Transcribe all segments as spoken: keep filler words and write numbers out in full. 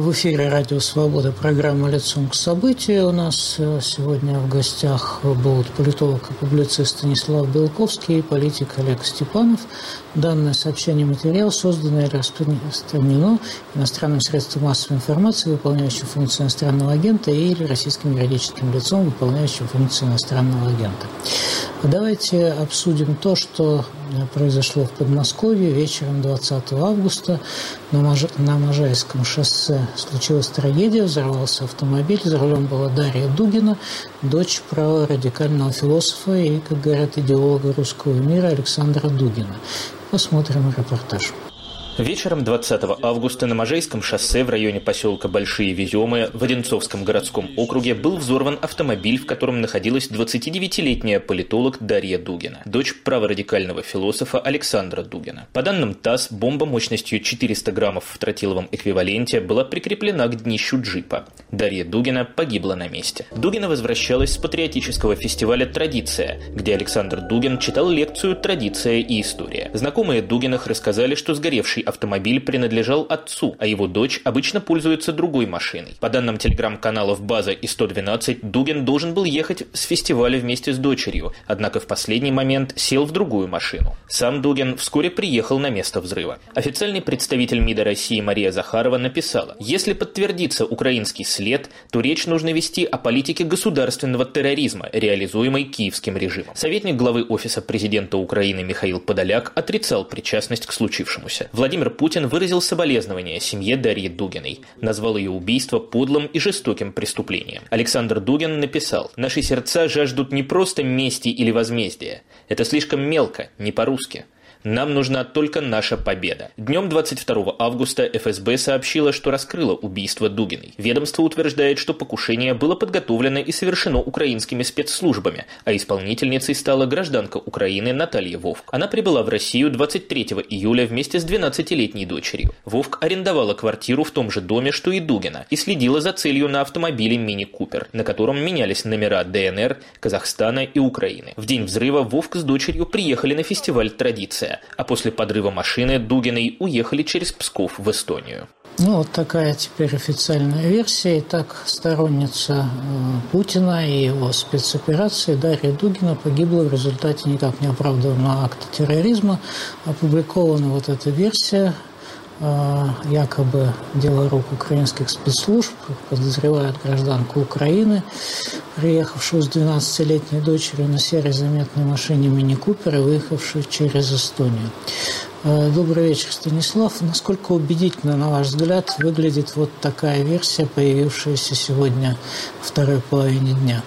В эфире «Радио Свобода», программа «Лицом к событию». У нас сегодня в гостях будут политолог и публицист Станислав Белковский и политик Олег Степанов. Данное сообщение материал создано или распространено иностранным средством массовой информации, выполняющим функцию иностранного агента, или российским юридическим лицом, выполняющим функцию иностранного агента. Давайте обсудим то, что произошло в Подмосковье. Вечером двадцатого августа на, Мож... на Можайском шоссе случилась трагедия. Взорвался автомобиль. За рулем была Дарья Дугина, дочь праворадикального философа и, как говорят, идеолога русского мира Александра Дугина. Посмотрим репортаж. Вечером двадцатого августа на Можайском шоссе в районе поселка Большие Веземы в Одинцовском городском округе был взорван автомобиль, в котором находилась двадцатидевятилетняя политолог Дарья Дугина, дочь праворадикального философа Александра Дугина. По данным ТАСС, бомба мощностью четыреста граммов в тротиловом эквиваленте была прикреплена к днищу джипа. Дарья Дугина погибла на месте. Дугина возвращалась с патриотического фестиваля «Традиция», где Александр Дугин читал лекцию «Традиция и история». Знакомые Дугиных рассказали, что сгоревший автомобиль принадлежал отцу, а его дочь обычно пользуется другой машиной. По данным телеграм-каналов «База» и сто двенадцать, Дугин должен был ехать с фестиваля вместе с дочерью, однако в последний момент сел в другую машину. Сам Дугин вскоре приехал на место взрыва. Официальный представитель МИДа России Мария Захарова написала: «Если подтвердится украинский след, то речь нужно вести о политике государственного терроризма, реализуемой киевским режимом». Советник главы Офиса президента Украины Михаил Подоляк отрицал причастность к случившемуся. Владимир Путин выразил соболезнования семье Дарьи Дугиной, назвал ее убийство подлым и жестоким преступлением. Александр Дугин написал: «Наши сердца жаждут не просто мести или возмездия. Это слишком мелко, не по-русски. Нам нужна только наша победа». Днем двадцать второго августа эф эс бэ сообщило, что раскрыло убийство Дугиной. Ведомство утверждает, что покушение было подготовлено и совершено украинскими спецслужбами, а исполнительницей стала гражданка Украины Наталья Вовк. Она прибыла в Россию двадцать третьего июля вместе с двенадцатилетней дочерью. Вовк арендовала квартиру в том же доме, что и Дугина, и следила за целью на автомобиле Мини Купер, на котором менялись номера дэ эн эр, Казахстана и Украины. В день взрыва Вовк с дочерью приехали на фестиваль «Традиция», а после подрыва машины Дугиной уехали через Псков в Эстонию. Ну, вот такая теперь официальная версия. Итак, сторонница э, Путина и его спецоперации Дарья Дугина погибла в результате никак не оправданного акта терроризма. Опубликована вот эта версия. Э, якобы дело рук украинских спецслужб, подозревают гражданку Украины, приехавшую с двенадцатилетней дочерью на серой заметной машине Мини Купер и выехавшую через Эстонию. Добрый вечер, Станислав. Насколько убедительно, на ваш взгляд, выглядит вот такая версия, появившаяся сегодня во второй половине дня?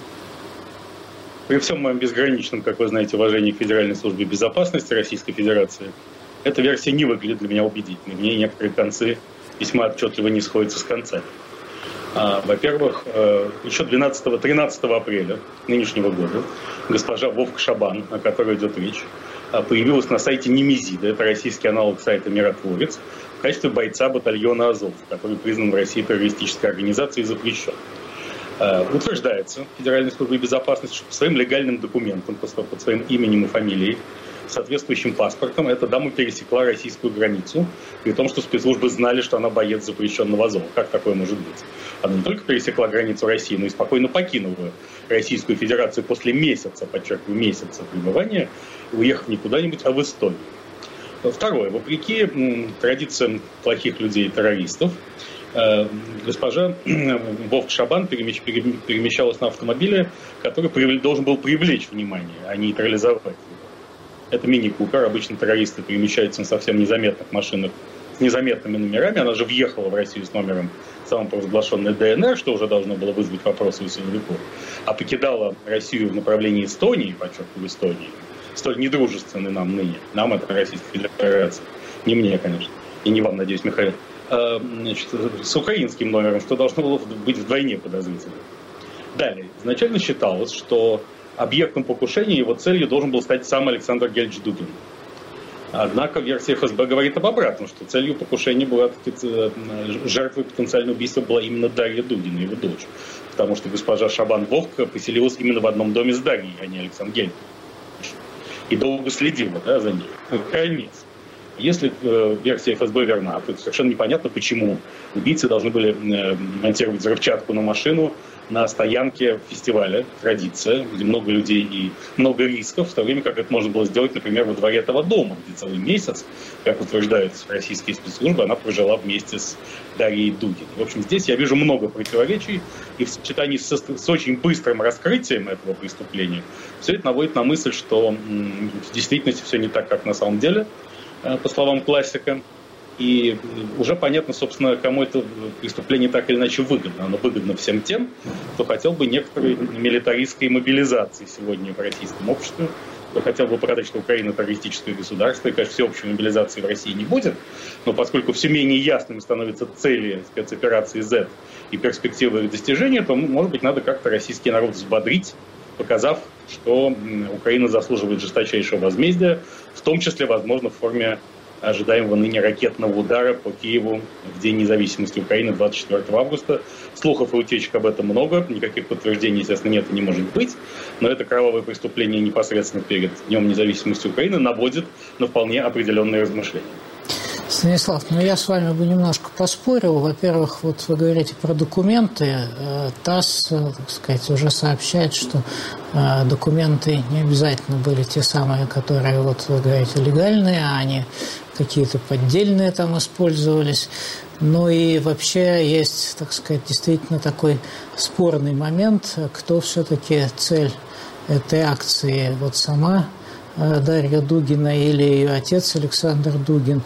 При всем моем безграничном, как вы знаете, уважении к Федеральной службе безопасности Российской Федерации, эта версия не выглядит для меня убедительной. В ней некоторые концы весьма отчетливо не сходятся с концами. Во-первых, еще двенадцатого-тринадцатого апреля нынешнего года госпожа Вовк Шабан, о которой идет речь, появилась на сайте Немезида, это российский аналог сайта «Миротворец», в качестве бойца батальона «Азов», который признан в России террористической организацией и запрещен. Утверждается Федеральной службой безопасности, что по своим легальным документам, под своим именем и фамилией, соответствующим паспортом, эта дама пересекла российскую границу, при том, что спецслужбы знали, что она боец запрещенного Азова. Как такое может быть? Она не только пересекла границу России, но и спокойно покинула Российскую Федерацию после месяца, подчеркиваю, месяца пребывания, уехав не куда-нибудь, а в Эстонию. Второе. Вопреки м, традициям плохих людей и террористов, э, госпожа Вовк Шабан перемещ, перемещалась на автомобиле, который привлек, должен был привлечь внимание, а не нейтрализовать его. Это мини-купер. Обычно террористы перемещаются на совсем незаметных машинах с незаметными номерами. Она же въехала в Россию с номером самопровозглашенной дэ эн эр, что уже должно было вызвать вопросы у силовиков, а покидала Россию в направлении Эстонии, подчеркиваю, Эстонии, столь недружественной нам ныне. Нам это Российская Федерация. Не мне, конечно. И не вам, надеюсь, Михаил. А, значит, с украинским номером, что должно было быть вдвойне подозрительно. Далее. Изначально считалось, что объектом покушения, его целью должен был стать сам Александр Гельевич Дугин. Однако версия эф эс бэ говорит об обратном, что целью покушения была, жертвой потенциального убийства была именно Дарья Дугина, его дочь. Потому что госпожа Шабан Вовк поселилась именно в одном доме с Дарьей, а не Александром Гельевичем. И долго следила, да, за ней. Наконец. Если э, версия эф эс бэ верна, то совершенно непонятно, почему убийцы должны были э, монтировать взрывчатку на машину на стоянке фестиваля «Традиция», где много людей и много рисков, в то время как это можно было сделать, например, во дворе этого дома, где целый месяц, как утверждают российские спецслужбы, она прожила вместе с Дарьей Дугиной. В общем, здесь я вижу много противоречий, и в сочетании с, с очень быстрым раскрытием этого преступления все это наводит на мысль, что м, в действительности все не так, как на самом деле, э, по словам классика. И уже понятно, собственно, кому это преступление так или иначе выгодно. Оно выгодно всем тем, кто хотел бы некоторой милитаристской мобилизации сегодня в российском обществе, кто хотел бы показать, что Украина террористическое государство, и, конечно, всеобщей мобилизации в России не будет. Но поскольку все менее ясными становятся цели спецоперации Z и перспективы их достижения, то, может быть, надо как-то российский народ взбодрить, показав, что Украина заслуживает жесточайшего возмездия, в том числе, возможно, в форме ожидаемого ныне ракетного удара по Киеву в День независимости Украины двадцать четвёртого августа. Слухов и утечек об этом много, никаких подтверждений, естественно, нет и не может быть, но это кровавое преступление непосредственно перед Днем независимости Украины наводит на вполне определенные размышления. Станислав, ну я с вами бы немножко поспорил. Во-первых, вот вы говорите про документы. ТАСС, так сказать, уже сообщает, что документы не обязательно были те самые, которые, вот вы говорите, легальные, а они какие-то поддельные там использовались. Ну и вообще есть, так сказать, действительно такой спорный момент, кто все-таки цель этой акции, вот сама Дарья Дугина или ее отец Александр Дугин.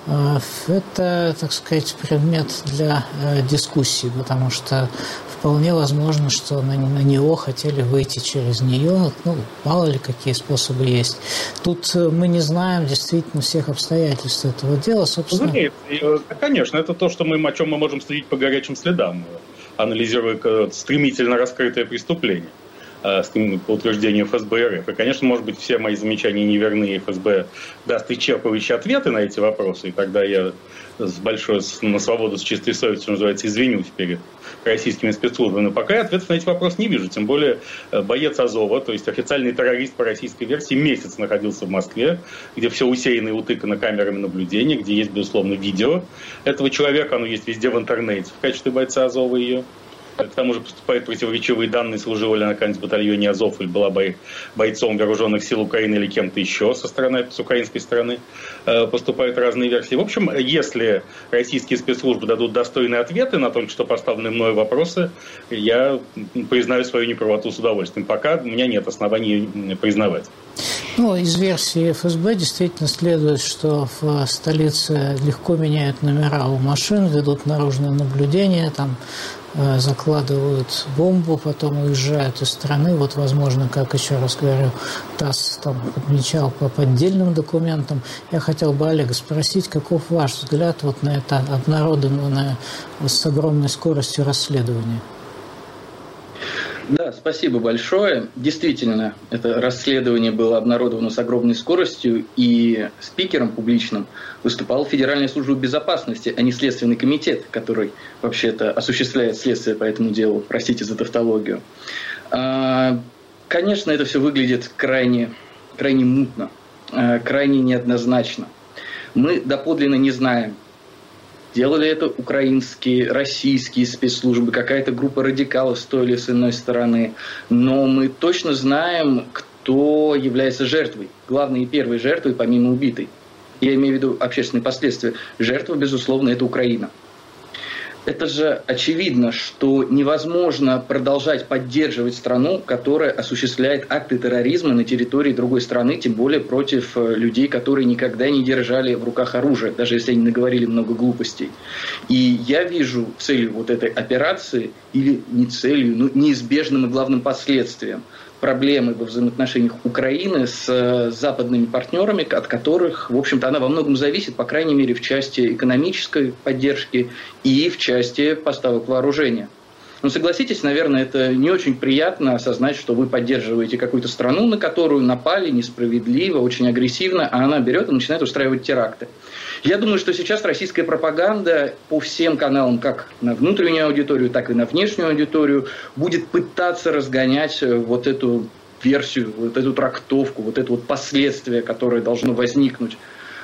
Это, так сказать, предмет для дискуссии, потому что вполне возможно, что на, на него хотели выйти через нее. Ну, мало ли какие способы есть. Тут мы не знаем действительно всех обстоятельств этого дела, собственно. Нет, конечно, это то, что мы, о чем мы можем судить по горячим следам, анализируя стремительно раскрытое преступление по утверждению эф эс бэ эр эф. И, конечно, может быть, все мои замечания неверны, и эф эс бэ даст исчерпывающие ответы на эти вопросы, и тогда я с большой, на свободу, с чистой совестью, называется, извинюсь перед российскими спецслужбами. Но пока я ответов на эти вопросы не вижу. Тем более боец Азова, то есть официальный террорист по российской версии, месяц находился в Москве, где все усеяно и утыкано камерами наблюдения, где есть, безусловно, видео этого человека. Оно есть везде в интернете в качестве бойца Азова ее. К тому же поступают противоречивые данные, служила ли она в батальоне Азов или была бойцом вооруженных сил Украины или кем-то еще со стороны, с украинской стороны. Поступают разные версии. В общем, если российские спецслужбы дадут достойные ответы на только что поставленные мной вопросы, я признаю свою неправоту с удовольствием. Пока у меня нет оснований признавать. Ну, из версии эф эс бэ действительно следует, что в столице легко меняют номера у машин, ведут наружное наблюдение, там закладывают бомбу, потом уезжают из страны. Вот, возможно, как еще раз говорю, ТАСС там отмечал по поддельным документам. Я хотел бы Олега спросить, каков ваш взгляд вот на это обнародованное с огромной скоростью расследование? Да, спасибо большое. Действительно, это расследование было обнародовано с огромной скоростью, и спикером публичным выступала Федеральная служба безопасности, а не Следственный комитет, который вообще-то осуществляет следствие по этому делу. Простите за тавтологию. Конечно, это все выглядит крайне, крайне мутно, крайне неоднозначно. Мы доподлинно не знаем, делали это украинские, российские спецслужбы, какая-то группа радикалов с той или с иной стороны. Но мы точно знаем, кто является жертвой. Главной и первой жертвой, помимо убитой. Я имею в виду общественные последствия. Жертва, безусловно, это Украина. Это же очевидно, что невозможно продолжать поддерживать страну, которая осуществляет акты терроризма на территории другой страны, тем более против людей, которые никогда не держали в руках оружие, даже если они наговорили много глупостей. И я вижу целью вот этой операции, или не целью, но неизбежным и главным последствием проблемы во взаимоотношениях Украины с западными партнерами, от которых, в общем-то, она во многом зависит, по крайней мере, в части экономической поддержки и в части поставок вооружения. Но согласитесь, наверное, это не очень приятно осознать, что вы поддерживаете какую-то страну, на которую напали несправедливо, очень агрессивно, а она берет и начинает устраивать теракты. Я думаю, что сейчас российская пропаганда по всем каналам, как на внутреннюю аудиторию, так и на внешнюю аудиторию, будет пытаться разгонять вот эту версию, вот эту трактовку, вот это вот последствие, которое должно возникнуть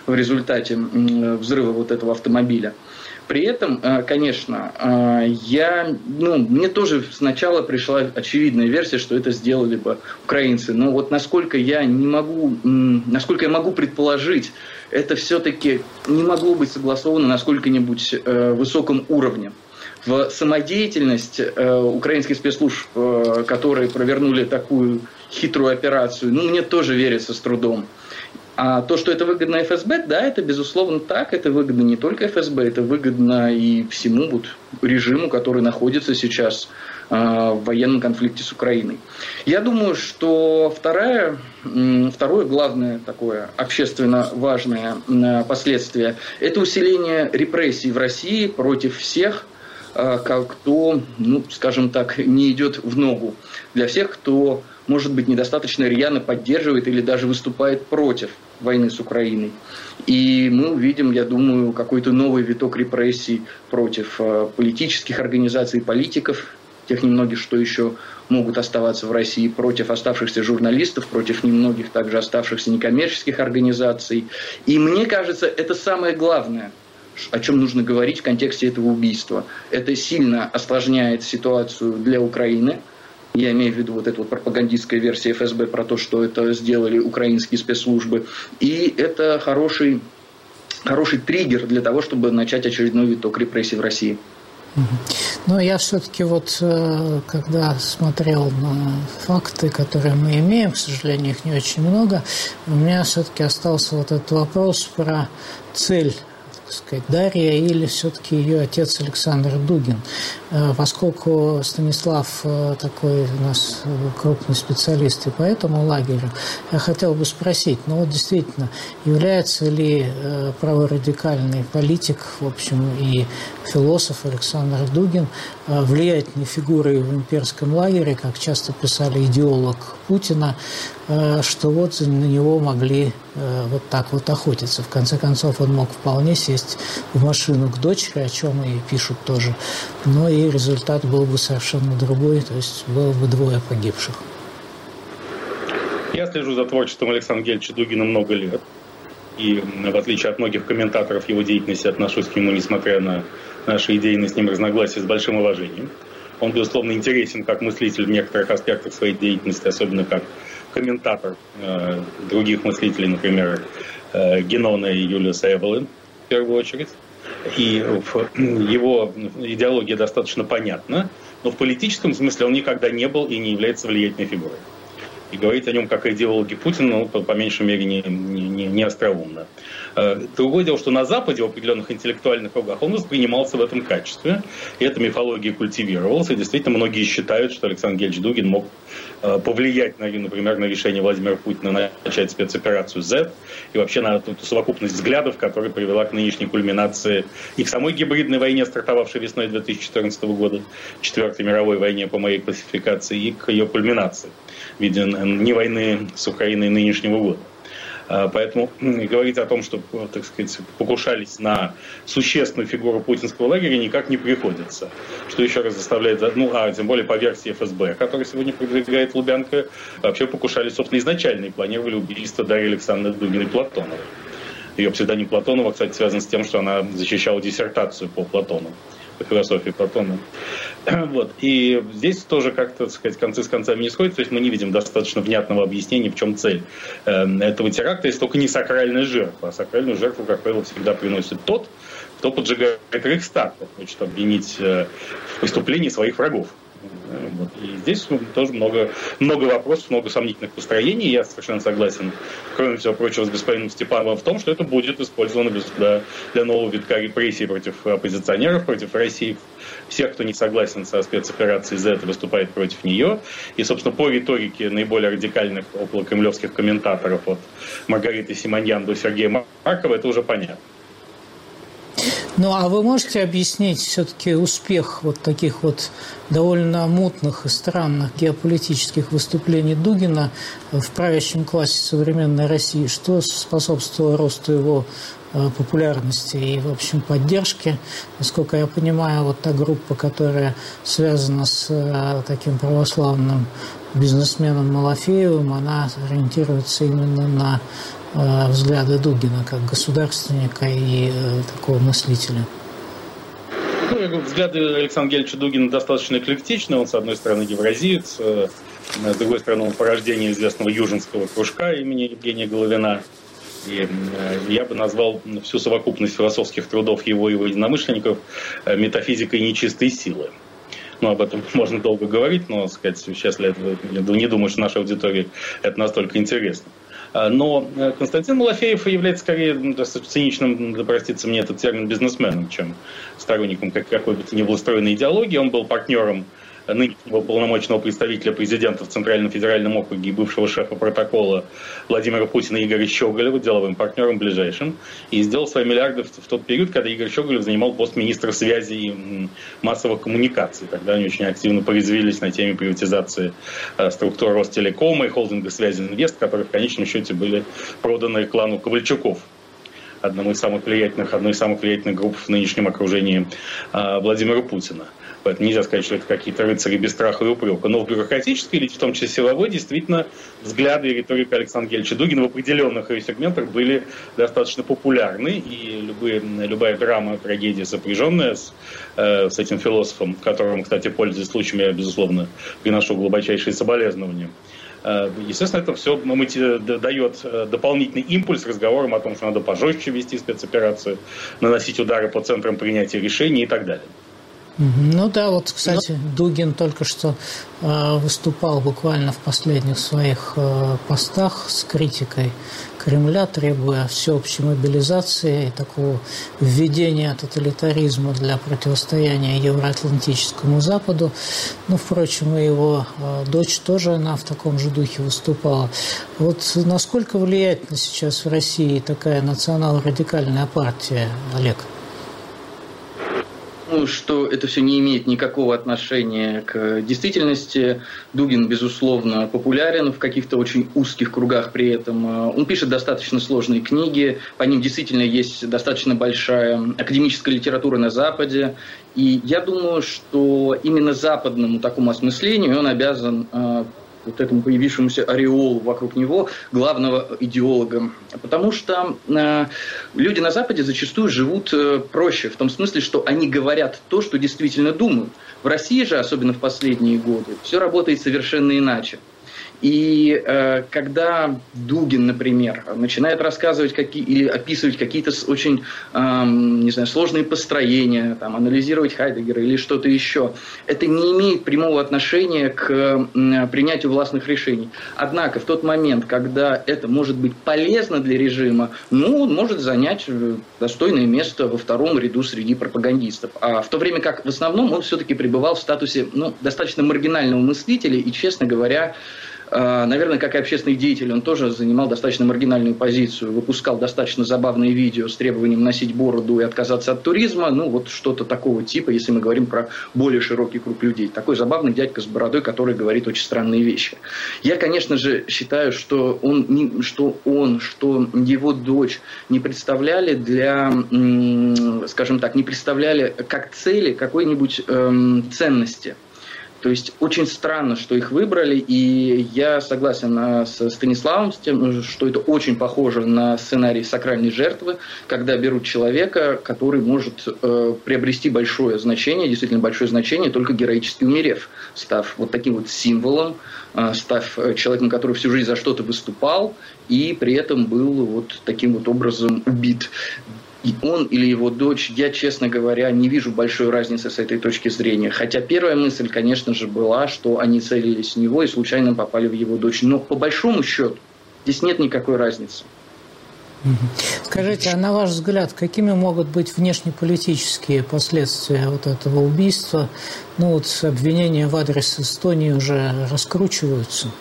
в результате взрыва вот этого автомобиля. При этом, конечно, я, ну, мне тоже сначала пришла очевидная версия, что это сделали бы украинцы. Но вот насколько я не могу, насколько я могу предположить, это все-таки не могло быть согласовано на сколько-нибудь высоком уровне. В самодеятельность украинских спецслужб, которые провернули такую хитрую операцию, ну, мне тоже верится с трудом. А то, что это выгодно эф эс бэ, да, это безусловно так. Это выгодно не только эф эс бэ, это выгодно и всему вот режиму, который находится сейчас э, в военном конфликте с Украиной. Я думаю, что второе, второе главное такое общественно важное э, последствие – это усиление репрессий в России против всех, э, кто, ну, скажем так, не идет в ногу. Для всех, кто, может быть, недостаточно рьяно поддерживает или даже выступает против войны с Украиной. И мы увидим, я думаю, какой-то новый виток репрессий против э, политических организаций, политиков, тех немногих, что еще могут оставаться в России, против оставшихся журналистов, против немногих также оставшихся некоммерческих организаций. И мне кажется, это самое главное, о чем нужно говорить в контексте этого убийства. Это сильно осложняет ситуацию для Украины. Я имею в виду вот эту вот пропагандистская версия эф эс бэ про то, что это сделали украинские спецслужбы. И это хороший, хороший триггер для того, чтобы начать очередной виток репрессий в России. Но я все-таки вот, когда смотрел на факты, которые мы имеем, к сожалению, их не очень много, у меня все-таки остался вот этот вопрос про цель, так сказать, Дарья или все-таки ее отец Александр Дугин. Поскольку Станислав такой у нас крупный специалист и по этому лагерю, я хотел бы спросить, ну вот действительно, является ли праворадикальный политик, в общем, и философ Александр Дугин влиятельной фигурой в имперском лагере, как часто писали, идеолог Путина, что вот на него могли вот так вот охотиться. В конце концов, он мог вполне сесть в машину к дочери, о чем и пишут тоже. Но и результат был бы совершенно другой, то есть было бы двое погибших. Я слежу за творчеством Александра Гельевича Дугина много лет. И в отличие от многих комментаторов его деятельности, отношусь к нему, несмотря на наши идейные с ним разногласия, с большим уважением. Он, безусловно, интересен как мыслитель в некоторых аспектах своей деятельности, особенно как комментатор э, других мыслителей, например, э, Генона и Юлиуса Эвелин, в первую очередь. И его идеология достаточно понятна, но в политическом смысле он никогда не был и не является влиятельной фигурой. И говорить о нем как о идеологе Путина, ну, по, по меньшей мере, не, не, не остроумно. Другое дело, что на Западе, в определенных интеллектуальных кругах, он воспринимался в этом качестве. И эта мифология культивировалась. И действительно, многие считают, что Александр Гельевич Дугин мог повлиять, например, на решение Владимира Путина начать спецоперацию зет и вообще на эту совокупность взглядов, которая привела к нынешней кульминации и к самой гибридной войне, стартовавшей весной две тысячи четырнадцатого года, Четвертой мировой войне по моей классификации, и к ее кульминации в виде не войны с Украиной нынешнего года. Поэтому говорить о том, что, так сказать, покушались на существенную фигуру путинского лагеря, никак не приходится. Что еще раз заставляет, ну, а тем более по версии эф эс бэ, который сегодня продвигает Лубянка, вообще покушались, собственно, изначально и планировали убийство Дарьи Александровны Дугиной Платоновой. Ее псевдоним Платонова, кстати, связан с тем, что она защищала диссертацию по Платону, по философии Платона. Вот. И здесь тоже как-то, так сказать, концы с концами не сходят. То есть мы не видим достаточно внятного объяснения, в чем цель этого теракта, если только не сакральная жертва. А сакральную жертву, как правило, всегда приносит тот, кто поджигает Рейхстаг, кто хочет обвинить в преступлении своих врагов. Вот. И здесь тоже много, много вопросов, много сомнительных построений. Я совершенно согласен, кроме всего прочего, с господином Степановым в том, что это будет использовано для, для нового витка репрессий против оппозиционеров, против России. Всех, кто не согласен со спецоперацией зет, выступает против нее. И, собственно, по риторике наиболее радикальных околокремлевских комментаторов от Маргариты Симоньян до Сергея Маркова это уже понятно. Ну, а вы можете объяснить все-таки успех вот таких вот довольно мутных и странных геополитических выступлений Дугина в правящем классе современной России? Что способствовало росту его популярности и, в общем, поддержки? Насколько я понимаю, вот та группа, которая связана с таким православным бизнесменом Малафеевым, она ориентируется именно на взгляды Дугина как государственника и такого мыслителя? Ну, взгляды Александра Гельевича Дугина достаточно эклектичны. Он, с одной стороны, евразиец, с другой стороны, он порождение известного южинского кружка имени Евгения Головина. И я бы назвал всю совокупность философских трудов его и его единомышленников метафизикой нечистой силы. Ну, об этом можно долго говорить, но, так сказать, сейчас для этого, не думаю, что нашей аудитории это настолько интересно. Но Константин Малафеев является скорее достаточно циничным, да простится мне этот термин, бизнесменом, чем сторонником какой бы то ни было устроенной идеологии. Он был партнером нынешнего полномочного представителя президента в Центральном федеральном округе и бывшего шефа протокола Владимира Путина Игоря Щеголева, деловым партнером ближайшим, и сделал свои миллиарды в тот период, когда Игорь Щеголев занимал пост министра связи и массовых коммуникаций. Тогда они очень активно порезвились на теме приватизации структур Ростелекома и холдинга «Связи Инвест», которые в конечном счете были проданы клану Ковальчуков, одному из самых влиятельных, одной из самых влиятельных групп в нынешнем окружении Владимира Путина. Поэтому нельзя сказать, что это какие-то рыцари без страха и упрека. Но в бюрократической, или в том числе силовой, действительно, взгляды и риторика Александра Гельевича Дугина в определенных ее сегментах были достаточно популярны. И любые, любая драма, трагедия, сопряженная с, э, с этим философом, которым, кстати, пользуясь случаем, я, безусловно, приношу глубочайшие соболезнования. Естественно, это все дает дополнительный импульс разговорам о том, что надо пожестче вести спецоперацию, наносить удары по центрам принятия решений и так далее. Ну да, вот, кстати, Дугин только что э, выступал буквально в последних своих э, постах с критикой Кремля, требуя всеобщей мобилизации и такого введения тоталитаризма для противостояния Евроатлантическому Западу. Ну, впрочем, и его э, дочь тоже, она в таком же духе выступала. Вот насколько влиятельна сейчас в России такая национал-радикальная партия, Олег? Ну, что это все не имеет никакого отношения к действительности. Дугин, безусловно, популярен в каких-то очень узких кругах при этом. Он пишет достаточно сложные книги, по ним действительно есть достаточно большая академическая литература на Западе. И я думаю, что именно западному такому осмыслению он обязан вот этому появившемуся ореолу вокруг него главного идеолога. Потому что э, люди на Западе зачастую живут э, проще, в том смысле, что они говорят то, что действительно думают. В России же, особенно в последние годы, все работает совершенно иначе. И э, когда Дугин, например, начинает рассказывать какие, или описывать какие-то очень э, не знаю, сложные построения, там, анализировать Хайдеггера или что-то еще, это не имеет прямого отношения к э, принятию властных решений. Однако в тот момент, когда это может быть полезно для режима, ну, он может занять достойное место во втором ряду среди пропагандистов. А в то время как в основном он все-таки пребывал в статусе ну, достаточно маргинального мыслителя и, честно говоря, наверное, как и общественный деятель, он тоже занимал достаточно маргинальную позицию, выпускал достаточно забавные видео с требованием носить бороду и отказаться от туризма, ну вот что-то такого типа, если мы говорим про более широкий круг людей. Такой забавный дядька с бородой, который говорит очень странные вещи. Я, конечно же, считаю, что он, что, он, что его дочь не представляли для, скажем так, не представляли как цели какой-нибудь эм, ценности. То есть очень странно, что их выбрали, и я согласен с Станиславом, с тем, что это очень похоже на сценарий «Сакральной жертвы», когда берут человека, который может э, приобрести большое значение, действительно большое значение, только героически умерев, став вот таким вот символом, э, став человеком, который всю жизнь за что-то выступал, и при этом был вот таким вот образом убит. И он или его дочь, я, честно говоря, не вижу большой разницы с этой точки зрения. Хотя первая мысль, конечно же, была, что они целились в него и случайно попали в его дочь. Но по большому счету здесь нет никакой разницы. Скажите, а на ваш взгляд, какими могут быть внешнеполитические последствия вот этого убийства? Ну вот обвинения в адрес Эстонии уже раскручиваются.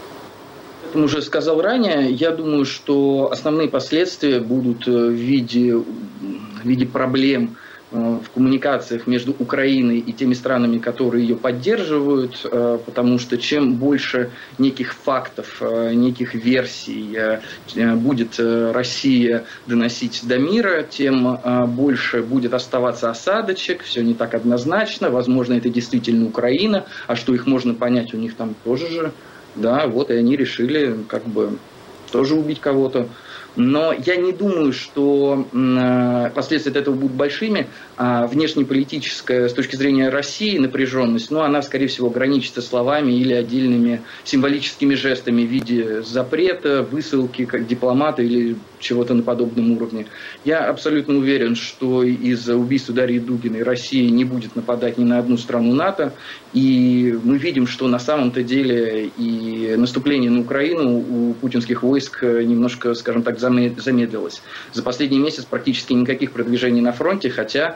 Уже сказал ранее, я думаю, что основные последствия будут в виде, в виде проблем в коммуникациях между Украиной и теми странами, которые ее поддерживают, потому что чем больше неких фактов, неких версий будет Россия доносить до мира, тем больше будет оставаться осадочек, все не так однозначно, возможно, это действительно Украина, а что их можно понять, у них там тоже же. Да, вот и они решили как бы тоже убить кого-то. Но я не думаю, что последствия от этого будут большими. А внешнеполитическая, с точки зрения России, напряженность, ну, она, скорее всего, ограничится словами или отдельными символическими жестами в виде запрета, высылки как дипломата или чего-то на подобном уровне. Я абсолютно уверен, что из-за убийства Дарьи Дугиной Россия не будет нападать ни на одну страну НАТО. И мы видим, что на самом-то деле и наступление на Украину у путинских войск немножко, скажем так, замедлилось. За последний месяц практически никаких продвижений на фронте, хотя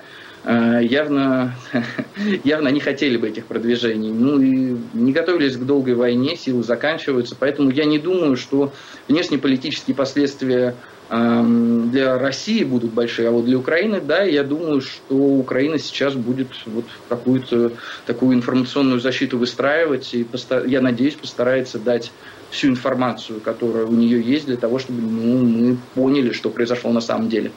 явно, явно они хотели бы этих продвижений. Ну и не готовились к долгой войне, силы заканчиваются. Поэтому я не думаю, что внешнеполитические последствия для России будут большие, а вот для Украины, да, я думаю, что Украина сейчас будет вот какую-то такую информационную защиту выстраивать, и, я надеюсь, постарается дать всю информацию, которая у нее есть, для того, чтобы ну, мы поняли, что произошло на самом деле.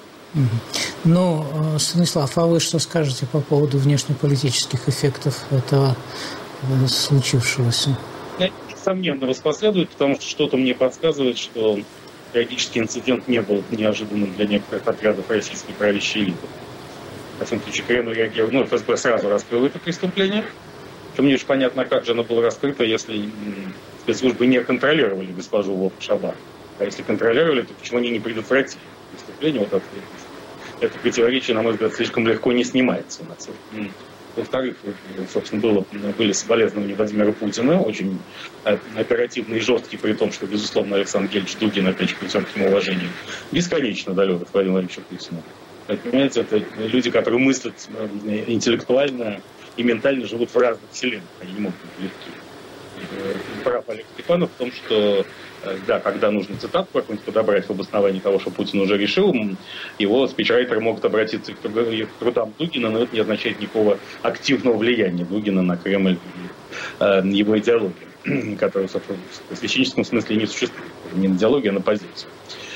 Ну, Станислав, а вы что скажете по поводу внешнеполитических эффектов этого случившегося? Несомненно, воспоследует, потому что что-то мне подсказывает, что трагический инцидент не был неожиданным для некоторых отрядов российской правящей элиты. В этом случае Кремль реагировал, ну, ФСБ сразу раскрыл это преступление. Причем не очень понятно, как же оно было раскрыто, если спецслужбы не контролировали госпожу Вовк-Шабар. А если контролировали, то почему они не предотвратили преступление? Вот это, это противоречие, на мой взгляд, слишком легко не снимается. Во-вторых, собственно, было, были соболезнования Владимира Путина, очень оперативные и жесткие, при том, что, безусловно, Александр Гельевич Дугин, опять же, при всем таким уважении, бесконечно далек от Владимира Владимировича Путина. Понимаете, это люди, которые мыслят интеллектуально и ментально живут в разных вселенных, они не могут быть легкие. Прав Олег Степанов в том, что да, когда нужно цитату какую-нибудь подобрать в обосновании того, что Путин уже решил, его спичрайтеры могут обратиться к трудам Дугина, но это не означает никакого активного влияния Дугина на Кремль и э, его идеологию, которая в священническом смысле не существует. Не на идеологию, а на позицию.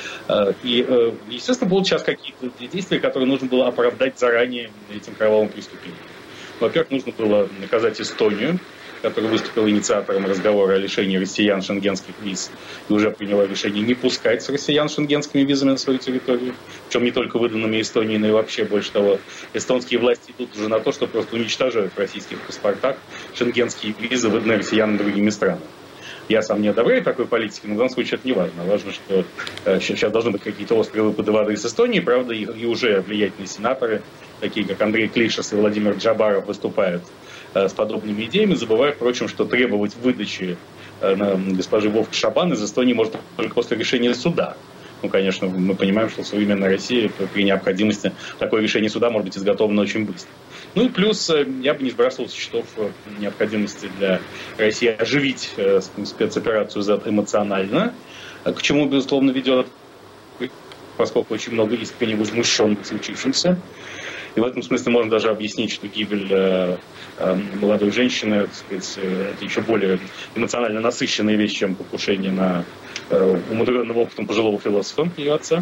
И, естественно, будут сейчас какие-то действия, которые нужно было оправдать заранее этим кровавым преступлением. Во-первых, нужно было наказать Эстонию, которая выступила инициатором разговора о лишении россиян шенгенских виз и уже приняла решение не пускать с россиян шенгенскими визами на свою территорию. Причем не только выданными Эстонией, но и вообще, больше того, эстонские власти идут уже на то, что просто уничтожают в российских паспортах шенгенские визы, выданные россиянам другими странами. Я сам не одобряю такой политики, но в данном случае это не важно. Важно, что э, сейчас должны быть какие-то острые выпады воды из Эстонии. Правда, и, и уже влиятельные сенаторы, такие как Андрей Клишес и Владимир Джабаров, выступают э, с подобными идеями, забывая, впрочем, что требовать выдачи э, на госпожи Вовк-Шабан из Эстонии можно только после решения суда. Ну, конечно, мы понимаем, что в современной России при необходимости такое решение суда может быть изготовлено очень быстро. Ну и плюс я бы не сбрасывал со счетов необходимости для России оживить спецоперацию Z эмоционально, к чему, безусловно, ведет, поскольку очень много искренне возмущенных случившимся. И в этом смысле можно даже объяснить, что гибель э, э, молодой женщины, так сказать, это еще более эмоционально насыщенная вещь, чем покушение на э, умудренного опытом пожилого философа, ее отца.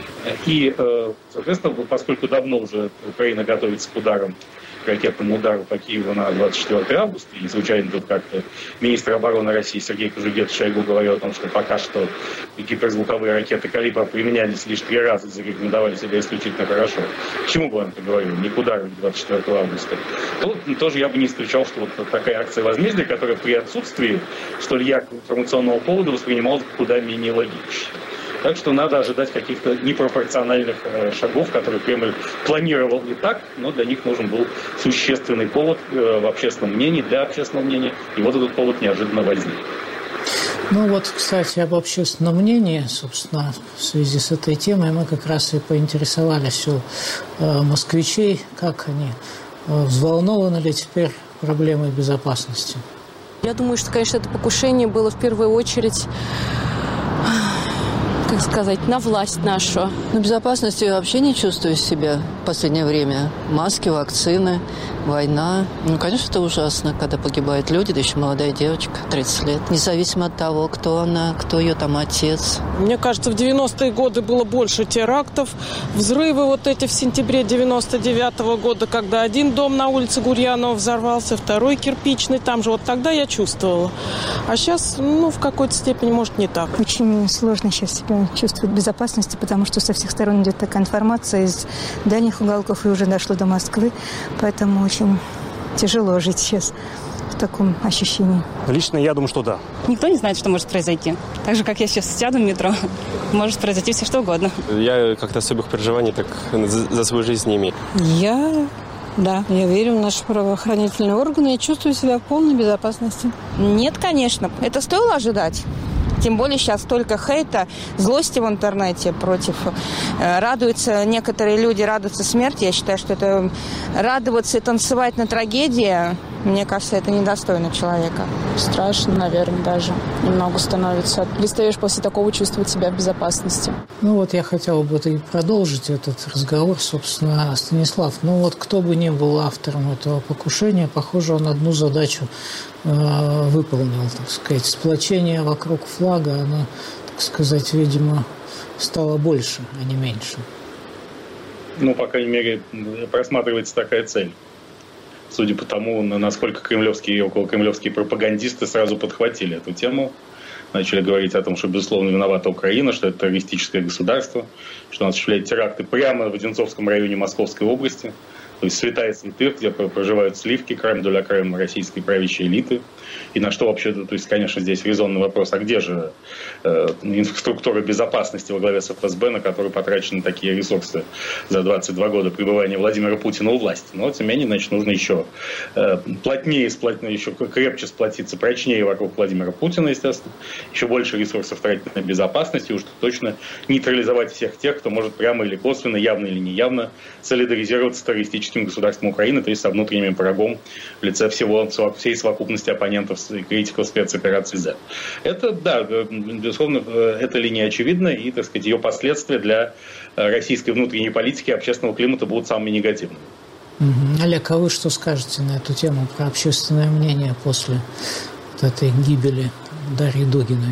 И, э, соответственно, поскольку давно уже Украина готовится к ударам, к ракетному удару по Киеву на двадцать четвёртого августа, и не случайно тут как-то министр обороны России Сергей Кожугет Шойгу говорил о том, что пока что гиперзвуковые ракеты «Калибр» применялись лишь три раза и зарекомендовали себя исключительно хорошо. К чему бы он это говорил? Не к удару двадцать четвёртого августа. То тоже я бы не исключал, что вот такая акция возмездия, которая при отсутствии столь яркого информационного повода воспринималась куда менее логично. Так что надо ожидать каких-то непропорциональных э, шагов, которые Кремль планировал не так, но для них нужен был существенный повод э, в общественном мнении, для общественного мнения. И вот этот повод неожиданно возник. Ну вот, кстати, об общественном мнении, собственно, в связи с этой темой мы как раз и поинтересовались у э, москвичей, как они э, взволнованы ли теперь проблемой безопасности. Я думаю, что, конечно, это покушение было в первую очередь, как сказать, на власть нашу. Ну, безопасности я вообще не чувствую себя. последнее время. Маски, вакцины, война. Ну, конечно, это ужасно, когда погибают люди, да еще молодая девочка, тридцать лет. Независимо от того, кто она, кто ее там отец. Мне кажется, в девяностые годы было больше терактов. Взрывы вот эти в сентябре девяносто девятого года, когда один дом на улице Гурьянова взорвался, второй кирпичный, там же вот тогда я чувствовала. А сейчас, ну, в какой-то степени, может, не так. Очень сложно сейчас себя чувствовать в безопасности, потому что со всех сторон идет такая информация из дальних уголков и уже дошло до Москвы. Поэтому очень тяжело жить сейчас в таком ощущении. Лично я думаю, что да. Никто не знает, что может произойти. Так же, как я сейчас сяду в метро, может произойти все что угодно. Я как-то особых переживаний так за, за свою жизнь не имею. Я... Да, я верю в наши правоохранительные органы и чувствую себя в полной безопасности. Нет, конечно. Это стоило ожидать. Тем более сейчас столько хейта, злости в интернете против. Радуются некоторые люди, радуются смерти. Я считаю, что это радоваться и танцевать на трагедии, мне кажется, это недостойно человека. Страшно, наверное, даже немного становится. Перестаешь после такого чувствовать себя в безопасности. Ну вот я хотел бы и продолжить этот разговор, собственно, Станислав. Ну вот кто бы ни был автором этого покушения, похоже, он одну задачу э, выполнил, так сказать. Сплочение вокруг флага, оно, так сказать, видимо, стало больше, а не меньше. Ну, по крайней мере, просматривается такая цель. Судя по тому, насколько кремлевские и околокремлевские пропагандисты сразу подхватили эту тему, начали говорить о том, что, безусловно, виновата Украина, что это террористическое государство, что оно осуществляет теракты прямо в Одинцовском районе Московской области, то есть святая святых, где проживают сливки, крем де ля крем российской правящей элиты. И на что вообще, то есть, конечно, здесь резонный вопрос, а где же э, инфраструктура безопасности во главе с эф эс бэ, на которую потрачены такие ресурсы за двадцать два года пребывания Владимира Путина у власти. Но, тем не менее, значит, нужно еще э, плотнее, сплотнее, еще крепче сплотиться, прочнее вокруг Владимира Путина, естественно, еще больше ресурсов тратить на безопасность и уж точно нейтрализовать всех тех, кто может прямо или косвенно, явно или неявно солидаризироваться с террористическим государством Украины, то есть со внутренним врагом в лице всего, всей совокупности оппонентов и критиков спецоперации Z. Это, да, безусловно, эта линия очевидна, и, так сказать, ее последствия для российской внутренней политики и общественного климата будут самыми негативными. Угу. Олег, а вы что скажете на эту тему про общественное мнение после вот этой гибели Дарьи Дугиной?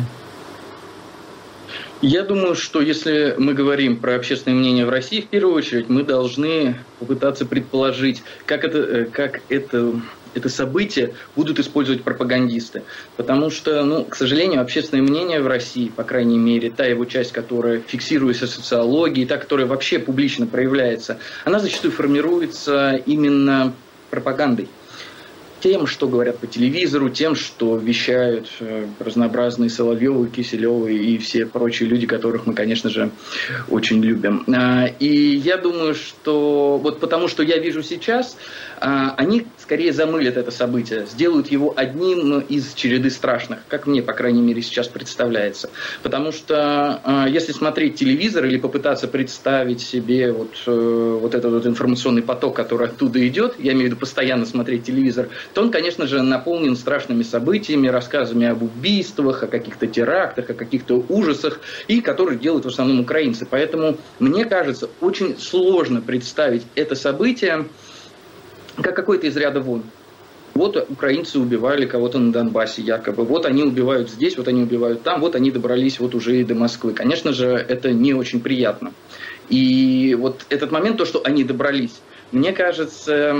Я думаю, что если мы говорим про общественное мнение в России, в первую очередь мы должны попытаться предположить, как это, как это, это событие будут использовать пропагандисты. Потому что, ну, к сожалению, общественное мнение в России, по крайней мере, та его часть, которая фиксируется социологией, та, которая вообще публично проявляется, она зачастую формируется именно пропагандой. Тем, что говорят по телевизору, тем, что вещают разнообразные Соловьевы, Киселевы и все прочие люди, которых мы, конечно же, очень любим. И я думаю, что вот потому, что я вижу сейчас, они скорее замылят это событие, сделают его одним из череды страшных, как мне, по крайней мере, сейчас представляется. Потому что если смотреть телевизор или попытаться представить себе вот, вот этот вот информационный поток, который оттуда идет, я имею в виду постоянно смотреть телевизор, то он, конечно же, наполнен страшными событиями, рассказами об убийствах, о каких-то терактах, о каких-то ужасах, и которые делают в основном украинцы. Поэтому, мне кажется, очень сложно представить это событие как какое-то из ряда вон. Вот украинцы убивали кого-то на Донбассе якобы, вот они убивают здесь, вот они убивают там, вот они добрались вот уже и до Москвы. Конечно же, это не очень приятно. И вот этот момент, то, что они добрались, мне кажется,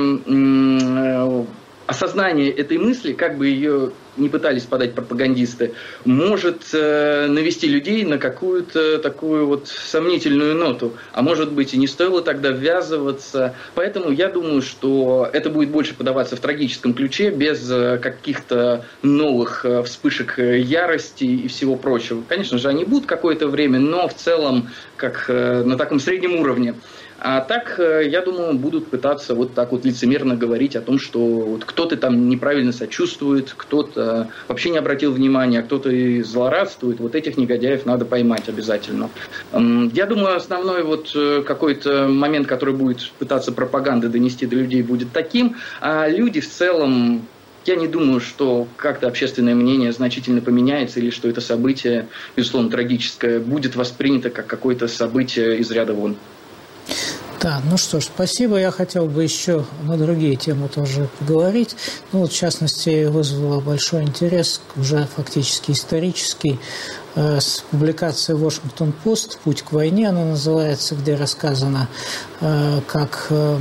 осознание этой мысли, как бы ее не пытались подать пропагандисты, может э, навести людей на какую-то такую вот сомнительную ноту. А может быть, и не стоило тогда ввязываться. Поэтому я думаю, что это будет больше подаваться в трагическом ключе, без э, каких-то новых э, вспышек ярости и всего прочего. Конечно же, они будут какое-то время, но в целом как э, на таком среднем уровне. А так, я думаю, будут пытаться вот так вот лицемерно говорить о том, что вот кто-то там неправильно сочувствует, кто-то вообще не обратил внимания, а кто-то и злорадствует. Вот этих негодяев надо поймать обязательно. Я думаю, основной вот какой-то момент, который будет пытаться пропаганда донести до людей, будет таким. А люди в целом, я не думаю, что как-то общественное мнение значительно поменяется или что это событие, безусловно, трагическое, будет воспринято как какое-то событие из ряда вон. Да, ну что ж, спасибо. Я хотел бы еще на другие темы тоже поговорить. Ну вот, в частности, вызвало большой интерес, уже фактически исторический, э, с публикацией «Вашингтон-Пост. Путь к войне», она называется, где рассказано, э, как э,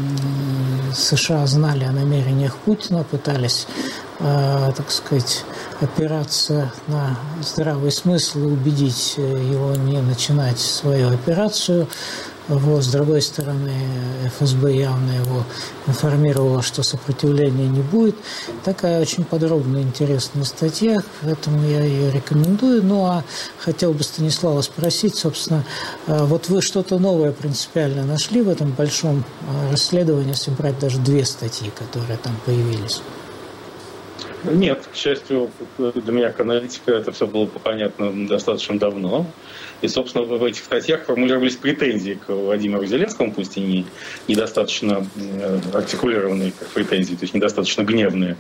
США знали о намерениях Путина, пытались, э, так сказать, опираться на здравый смысл и убедить его не начинать свою операцию. Вот, с другой стороны, эф эс бэ явно его информировало, что сопротивления не будет. Такая очень подробная, интересная статья, поэтому я ее рекомендую. Ну, а хотел бы Станислава спросить, собственно, вот вы что-то новое принципиально нашли в этом большом расследовании, если брать даже две статьи, которые там появились? Нет, к счастью, для меня, как аналитика, это все было понятно достаточно давно. И, собственно, в этих статьях формулировались претензии к Владимиру Зеленскому, пусть и не, недостаточно артикулированные как претензии, то есть недостаточно гневные,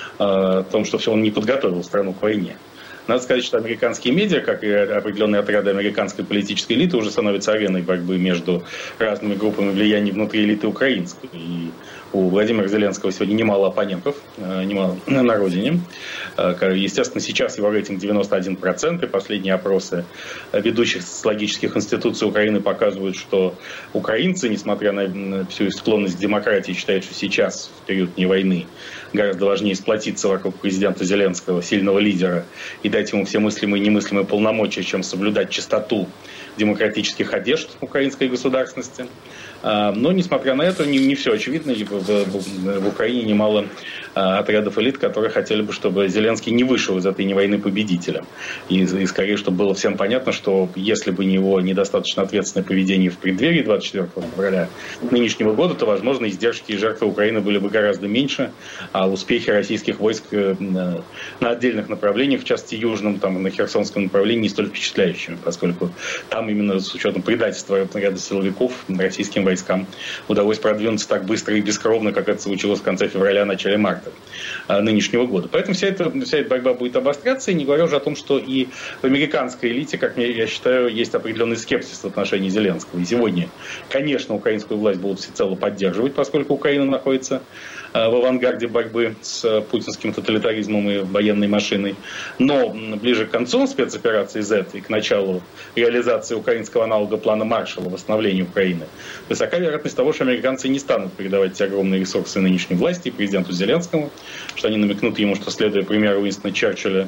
о том, что все он не подготовил страну к войне. Надо сказать, что американские медиа, как и определенные отряды американской политической элиты, уже становятся ареной борьбы между разными группами влияния внутри элиты украинской. И у Владимира Зеленского сегодня немало оппонентов, немало на родине. Естественно, сейчас его рейтинг девяносто один процент, и последние опросы ведущих социологических институций Украины показывают, что украинцы, несмотря на всю склонность к демократии, считают, что сейчас, в период не войны, гораздо важнее сплотиться вокруг президента Зеленского, сильного лидера, и дать ему все мыслимые и немыслимые полномочия, чем соблюдать чистоту демократических одежд украинской государственности. Но, несмотря на это, не, не все очевидно. В, в, в Украине немало отрядов элит, которые хотели бы, чтобы Зеленский не вышел из этой войны победителем. И, и скорее, чтобы было всем понятно, что если бы не его недостаточно ответственное поведение в преддверии двадцать четвёртого февраля нынешнего года, то, возможно, издержки и жертвы Украины были бы гораздо меньше, а успехи российских войск на, на отдельных направлениях, в частности, южном, там, на Херсонском направлении, не столь впечатляющими, поскольку там именно с учетом предательства ряда силовиков российским войскам войскам удалось продвинуться так быстро и бескровно, как это случилось в конце февраля, начале марта нынешнего года. Поэтому вся эта, вся эта борьба будет обостряться, и не говоря уже о том, что и в американской элите, как я считаю, есть определенный скепсис в отношении Зеленского. И сегодня, конечно, украинскую власть будут всецело поддерживать, поскольку Украина находится в авангарде борьбы с путинским тоталитаризмом и военной машиной. Но ближе к концу спецоперации Z и к началу реализации украинского аналога плана Маршалла, восстановления Украины, высока вероятность того, что американцы не станут передавать те огромные ресурсы нынешней власти и президенту Зеленскому, что они намекнут ему, что, следуя примеру Уинстона Черчилля,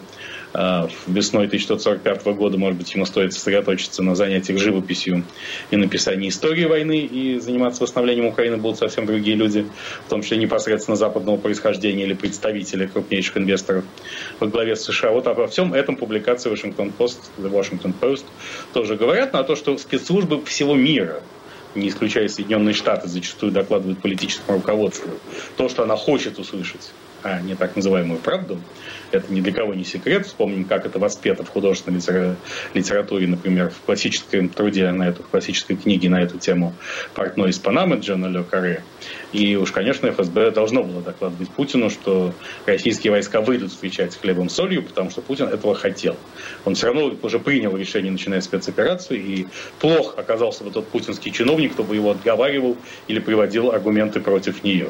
весной тысяча девятьсот сорок пятого года, может быть, ему стоит сосредоточиться на занятиях живописью и написании истории войны, и заниматься восстановлением Украины будут совсем другие люди, в том числе непосредственно западного происхождения или представители крупнейших инвесторов во главе с США. Вот обо всем этом публикации Вашингтон-Пост, The Washington Post тоже говорят, на то, что спецслужбы всего мира, не исключая Соединенные Штаты, зачастую докладывают политическому руководству то, что она хочет услышать, а не так называемую правду. Это ни для кого не секрет. Вспомним, как это воспето в художественной литературе, например, в классическом труде, на эту, в классической книге на эту тему «Портной из Панамы» Джона Ле Карре. И уж, конечно, эф эс бэ должно было докладывать Путину, что российские войска выйдут встречать с хлебом солью, потому что Путин этого хотел. Он все равно уже принял решение, начиная спецоперацию, и плохо оказался бы тот путинский чиновник, кто бы его отговаривал или приводил аргументы против нее.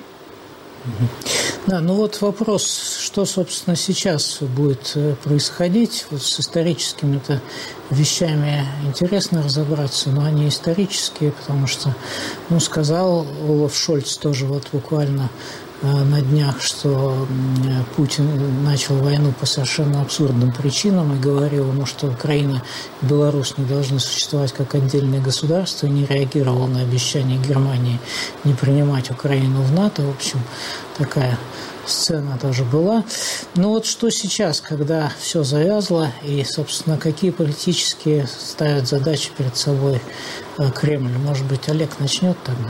Да, ну вот вопрос, что, собственно, сейчас будет происходить. Вот с историческими-то вещами интересно разобраться, но они исторические, потому что, ну, сказал Олаф Шольц тоже вот буквально на днях, что Путин начал войну по совершенно абсурдным причинам и говорил ему, что Украина и Беларусь не должны существовать как отдельные государства, и не реагировал на обещание Германии не принимать Украину в НАТО. В общем, такая сцена тоже была. Но вот что сейчас, когда все завязло, и, собственно, какие политические ставят задачи перед собой Кремль? Может быть, Олег начнет тогда?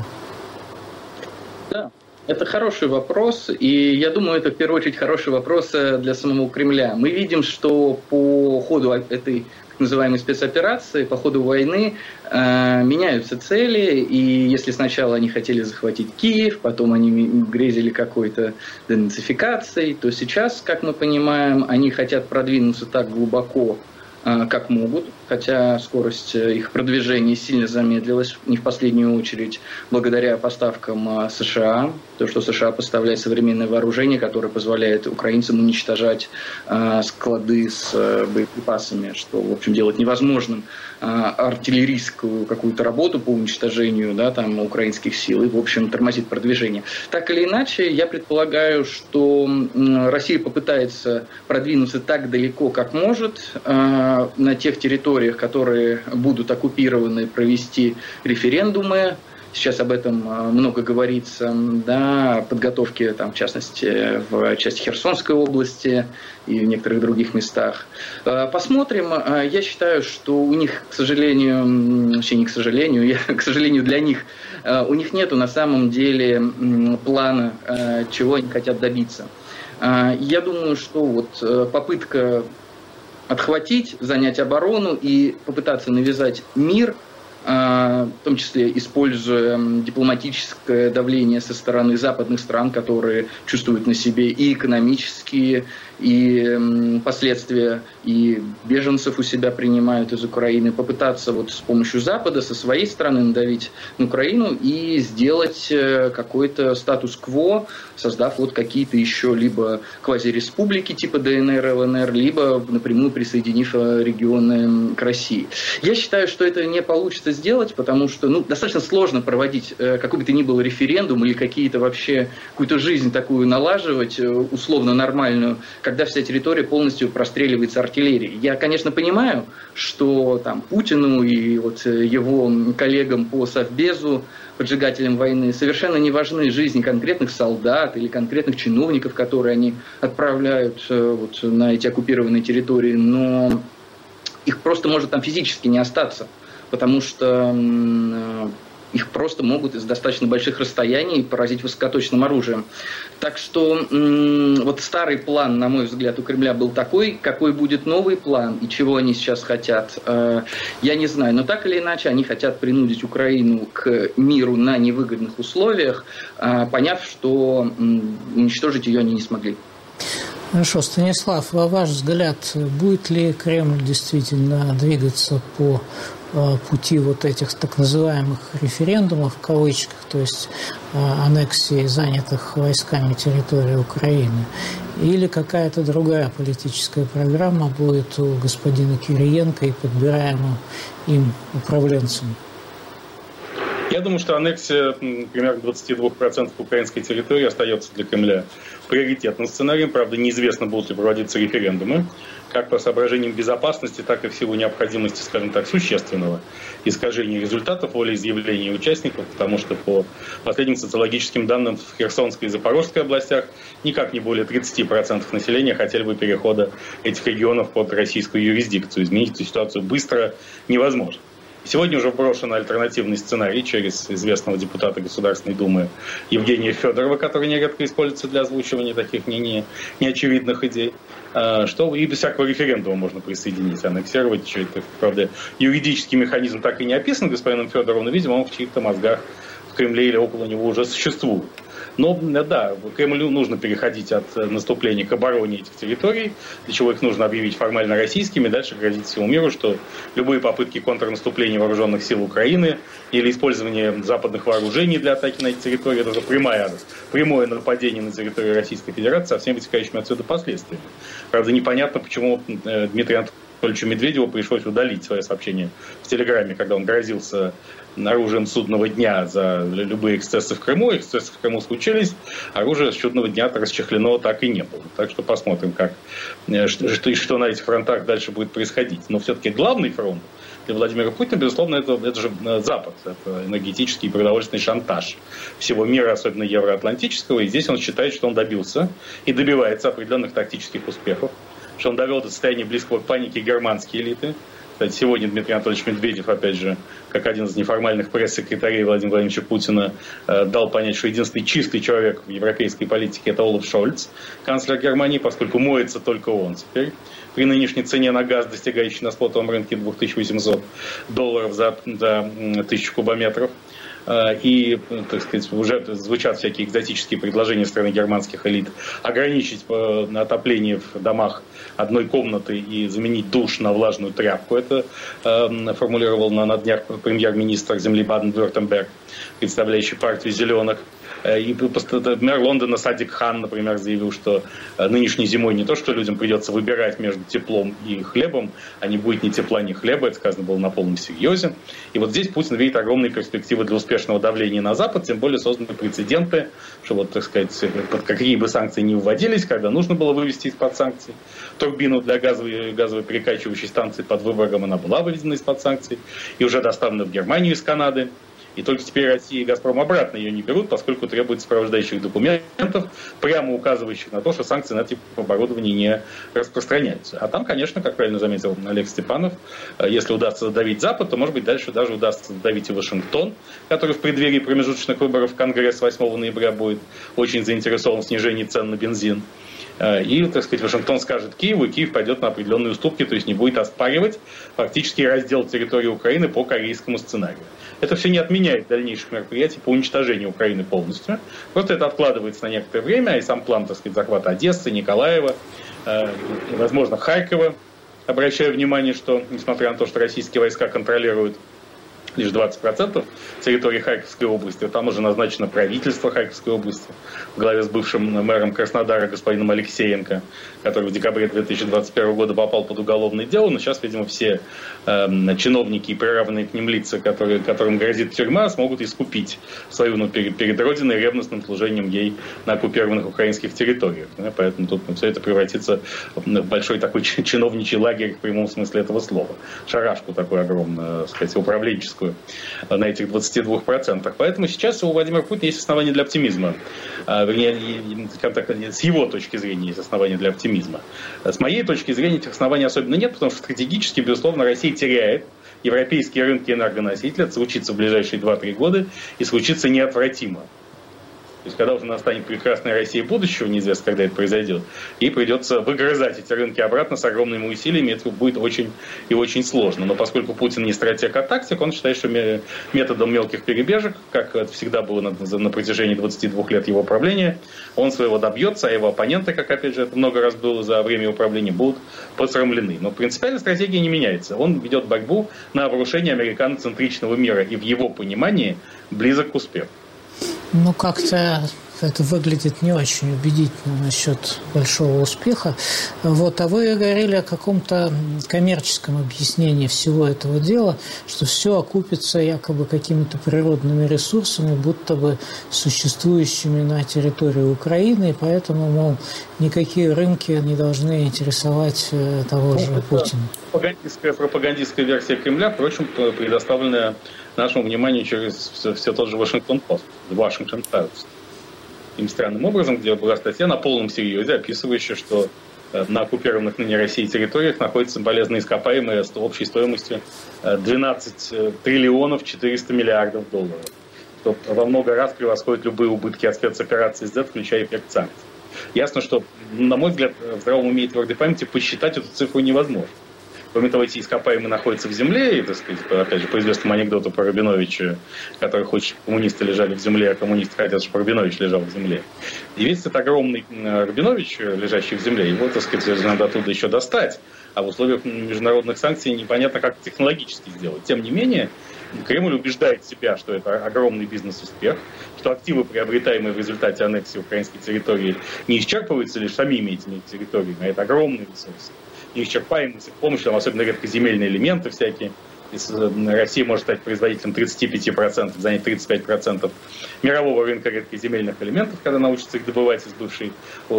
Да. Это хороший вопрос, и я думаю, это в первую очередь хороший вопрос для самого Кремля. Мы видим, что по ходу этой так называемой спецоперации, по ходу войны э, меняются цели, и если сначала они хотели захватить Киев, потом они грезили какой-то денацификацией, то сейчас, как мы понимаем, они хотят продвинуться так глубоко, э, как могут. хотя скорость их продвижения сильно замедлилась, не в последнюю очередь благодаря поставкам США. То, что США поставляет современное вооружение, которое позволяет украинцам уничтожать склады с боеприпасами, что, в общем, делать невозможным артиллерийскую какую-то работу по уничтожению, да, там, украинских сил и, в общем, тормозит продвижение. Так или иначе, я предполагаю, что Россия попытается продвинуться так далеко, как может, на тех территориях, которые будут оккупированы, провести референдумы. Сейчас об этом много говорится, да, подготовке, там, в частности, в части Херсонской области и в некоторых других местах. Посмотрим. Я считаю, что у них, к сожалению, вообще не к сожалению, я, к сожалению для них, у них нету на самом деле плана, чего они хотят добиться. Я думаю, что вот попытка отхватить, занять оборону и попытаться навязать мир, в том числе используя дипломатическое давление со стороны западных стран, которые чувствуют на себе и экономические, и последствия, и беженцев у себя принимают из Украины, попытаться вот с помощью Запада со своей стороны надавить на Украину и сделать какой-то статус-кво, создав вот какие-то еще либо квазиреспублики типа ДНР, ЛНР, либо напрямую присоединив регионы к России. Я считаю, что это не получится сделать, потому что ну, достаточно сложно проводить какой бы то ни был референдум или какие-то вообще какую-то жизнь такую налаживать, условно нормальную, когда вся территория полностью простреливается артиллерией. Я, конечно, понимаю, что там Путину и вот его коллегам по Совбезу, поджигателям войны, совершенно не важны жизни конкретных солдат или конкретных чиновников, которые они отправляют вот на эти оккупированные территории, но их просто может там физически не остаться, потому что их просто могут из достаточно больших расстояний поразить высокоточным оружием. Так что м- вот старый план, на мой взгляд, у Кремля был такой, какой будет новый план и чего они сейчас хотят, э- я не знаю. Но так или иначе они хотят принудить Украину к миру на невыгодных условиях, э- поняв, что м- уничтожить ее они не смогли. Хорошо, Станислав, а ваш взгляд, будет ли Кремль действительно двигаться по пути вот этих так называемых референдумов, в кавычках, то есть аннексии занятых войсками территории Украины, или какая-то другая политическая программа будет у господина Кириенко и подбираемым им управленцам? Я думаю, что аннексия примерно двадцать два процента украинской территории остается для Кремля приоритетным сценарием. Правда, неизвестно, будут ли проводиться референдумы, как по соображениям безопасности, так и в силу необходимости, скажем так, существенного искажения результатов волеизъявления участников, потому что по последним социологическим данным в Херсонской и Запорожской областях никак не более тридцать процентов населения хотели бы перехода этих регионов под российскую юрисдикцию. Изменить эту ситуацию быстро невозможно. Сегодня уже брошен альтернативный сценарий через известного депутата Государственной Думы Евгения Федорова, который нередко используется для озвучивания таких не, не, неочевидных идей, что и без всякого референдума можно присоединиться, аннексировать. Это, правда, юридический механизм так и не описан господином Федоровым, но, видимо, он в чьих-то мозгах в Кремле или около него уже существует. Но да, Кремлю нужно переходить от наступления к обороне этих территорий, для чего их нужно объявить формально российскими, дальше грозить всему миру, что любые попытки контрнаступления вооруженных сил Украины или использование западных вооружений для атаки на эти территории, это уже прямая, прямое нападение на территорию Российской Федерации со всеми вытекающими отсюда последствиями. Правда, непонятно, почему Дмитрию Анатольевичу Медведеву пришлось удалить свое сообщение в Телеграме, когда он грозился оружием судного дня за любые эксцессы в Крыму. Эксцессы в Крыму случились, оружие судного дня расчехлено так и не было. Так что посмотрим, как, что, что, что на этих фронтах дальше будет происходить. Но все-таки главный фронт для Владимира Путина, безусловно, это, это же Запад. Это энергетический и продовольственный шантаж всего мира, особенно евроатлантического. И здесь он считает, что он добился и добивается определенных тактических успехов, что он довел до состояния близкого к панике германские элиты. Кстати, сегодня Дмитрий Анатольевич Медведев, опять же, как один из неформальных пресс-секретарей Владимира Владимировича Путина, дал понять, что единственный чистый человек в европейской политике – это Олаф Шольц, канцлер Германии, поскольку моется только он теперь. При нынешней цене на газ, достигающей на спотовом рынке две тысячи восемьсот долларов за, за тысячу кубометров. И, так сказать, уже звучат всякие экзотические предложения со стороны германских элит ограничить отопление в домах одной комнаты и заменить душ на влажную тряпку. Это формулировал на днях премьер-министр земли Баден-Вюртемберг, представляющий партию «Зеленых». И мэр Лондона Садик Хан, например, заявил, что нынешней зимой не то, что людям придется выбирать между теплом и хлебом, а не будет ни тепла, ни хлеба. Это сказано было на полном серьезе. И вот здесь Путин видит огромные перспективы для успешного давления на Запад, тем более созданы прецеденты, что вот, так сказать, под какие бы санкции ни вводились, когда нужно было вывести из-под санкций турбину для газовой, газовой перекачивающей станции под Выборгом, она была выведена из-под санкций и уже доставлена в Германию из Канады. И только теперь Россия и «Газпром» обратно ее не берут, поскольку требуют сопровождающих документов, прямо указывающих на то, что санкции на тип оборудования не распространяются. А там, конечно, как правильно заметил Олег Степанов, если удастся задавить Запад, то, может быть, дальше даже удастся задавить и Вашингтон, который в преддверии промежуточных выборов в Конгресс восьмого ноября будет очень заинтересован в снижении цен на бензин. И, так сказать, Вашингтон скажет Киеву, и Киев пойдет на определенные уступки, то есть не будет оспаривать фактически раздел территории Украины по корейскому сценарию. Это все не отменяет дальнейших мероприятий по уничтожению Украины полностью. Просто это откладывается на некоторое время, и сам план, так сказать, захвата Одессы, Николаева, э, и, возможно, Харькова. Обращаю внимание, что, несмотря на то, что российские войска контролируют лишь двадцать процентов территории Харьковской области, там уже назначено правительство Харьковской области в главе с бывшим мэром Краснодара господином Алексеенко, который в декабре две тысячи двадцать первого года попал под уголовное дело, но сейчас, видимо, все э, чиновники и приравненные к ним лица, которые, которым грозит тюрьма, смогут искупить свою вину перед, перед Родиной ревностным служением ей на оккупированных украинских территориях. Да, поэтому тут все это превратится в большой такой чиновничий лагерь в прямом смысле этого слова. Шарашку такую огромную, так сказать, управленческую на этих двадцати двух процентах. Поэтому сейчас у Владимира Путина есть основания для оптимизма. Вернее, так, с его точки зрения есть основания для оптимизма. С моей точки зрения этих оснований особенно нет, потому что стратегически, безусловно, Россия теряет европейские рынки энергоносителей. Это случится в ближайшие два-три года и случится неотвратимо. То есть, когда уже настанет прекрасная Россия будущего, неизвестно, когда это произойдет, ей придется выгрызать эти рынки обратно с огромными усилиями, это будет очень и очень сложно. Но поскольку Путин не стратег, а тактик, он считает, что методом мелких перебежек, как это всегда было на, на протяжении двадцати двух лет его правления, он своего добьется, а его оппоненты, как опять же это много раз было за время его правления, будут посрамлены. Но принципиально стратегия не меняется. Он ведет борьбу на обрушение американоцентричного мира и в его понимании близок к успеху. Ну, как-то это выглядит не очень убедительно насчет большого успеха. Вот. А вы говорили о каком-то коммерческом объяснении всего этого дела, что все окупится якобы какими-то природными ресурсами, будто бы существующими на территории Украины, и поэтому, мол, никакие рынки не должны интересовать того ну, же Путина. Пропагандистская, пропагандистская версия Кремля, впрочем, предоставленная нашему вниманию через все, все тот же Вашингтон-Пост, Washington Post. Им странным образом, где была статья на полном серьезе, описывающая, что на оккупированных ныне Россией территориях находятся полезные ископаемые с общей стоимостью двенадцать триллионов четыреста миллиардов долларов, что во много раз превосходит любые убытки от спецоперации Z, включая эффект санкций. Ясно, что, на мой взгляд, в здравом уме и твердой памяти посчитать эту цифру невозможно. Кроме того, эти ископаемые находятся в земле, и, так сказать, опять же, по известному анекдоту про Рабиновича, который хочет, чтобы коммунисты лежали в земле, а коммунисты хотят, чтобы Рабинович лежал в земле. И весь этот огромный Рабинович, лежащий в земле, его, так сказать, надо оттуда еще достать, а в условиях международных санкций непонятно, как технологически сделать. Тем не менее, Кремль убеждает себя, что это огромный бизнес-успех, что активы, приобретаемые в результате аннексии украинской территории, не исчерпываются лишь самими этими территориями, а это огромные ресурсы. Неисчерпаемые с их помощью, там, особенно редкоземельные элементы всякие. Россия может стать производителем тридцать пять процентов, занять тридцать пять процентов мирового рынка редкоземельных элементов, когда научится их добывать из бывшей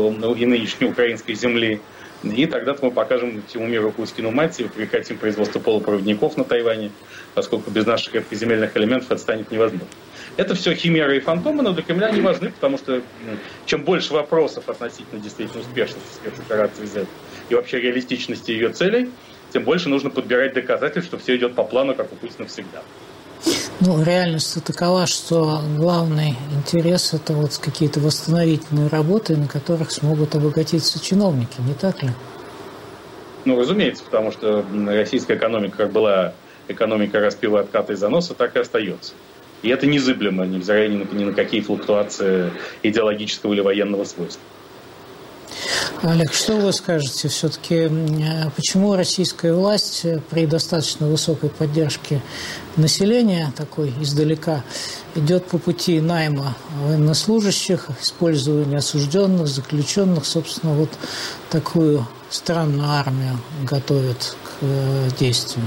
и нынешней украинской земли. И тогда мы покажем всему миру Путину мать и прекратим производство полупроводников на Тайване, поскольку без наших редкоземельных элементов это станет невозможно. Это все химеры и фантомы, но для Кремля не важны, потому что чем больше вопросов относительно действительно успешности спецоперации Z и вообще реалистичности ее целей, тем больше нужно подбирать доказательства, что все идет по плану, как у Путина всегда. Ну, реальность такова, что главный интерес – это вот какие-то восстановительные работы, на которых смогут обогатиться чиновники, не так ли? Ну, разумеется, потому что российская экономика, как была экономика распила, отката и заноса, так и остается. И это незыблемо, невзирая ни на, ни на какие флуктуации идеологического или военного свойства. Олег, что вы скажете? Все-таки почему российская власть при достаточно высокой поддержке населения, такой издалека, идет по пути найма военнослужащих, использования осужденных, заключенных, собственно, вот такую странную армию готовит к действию?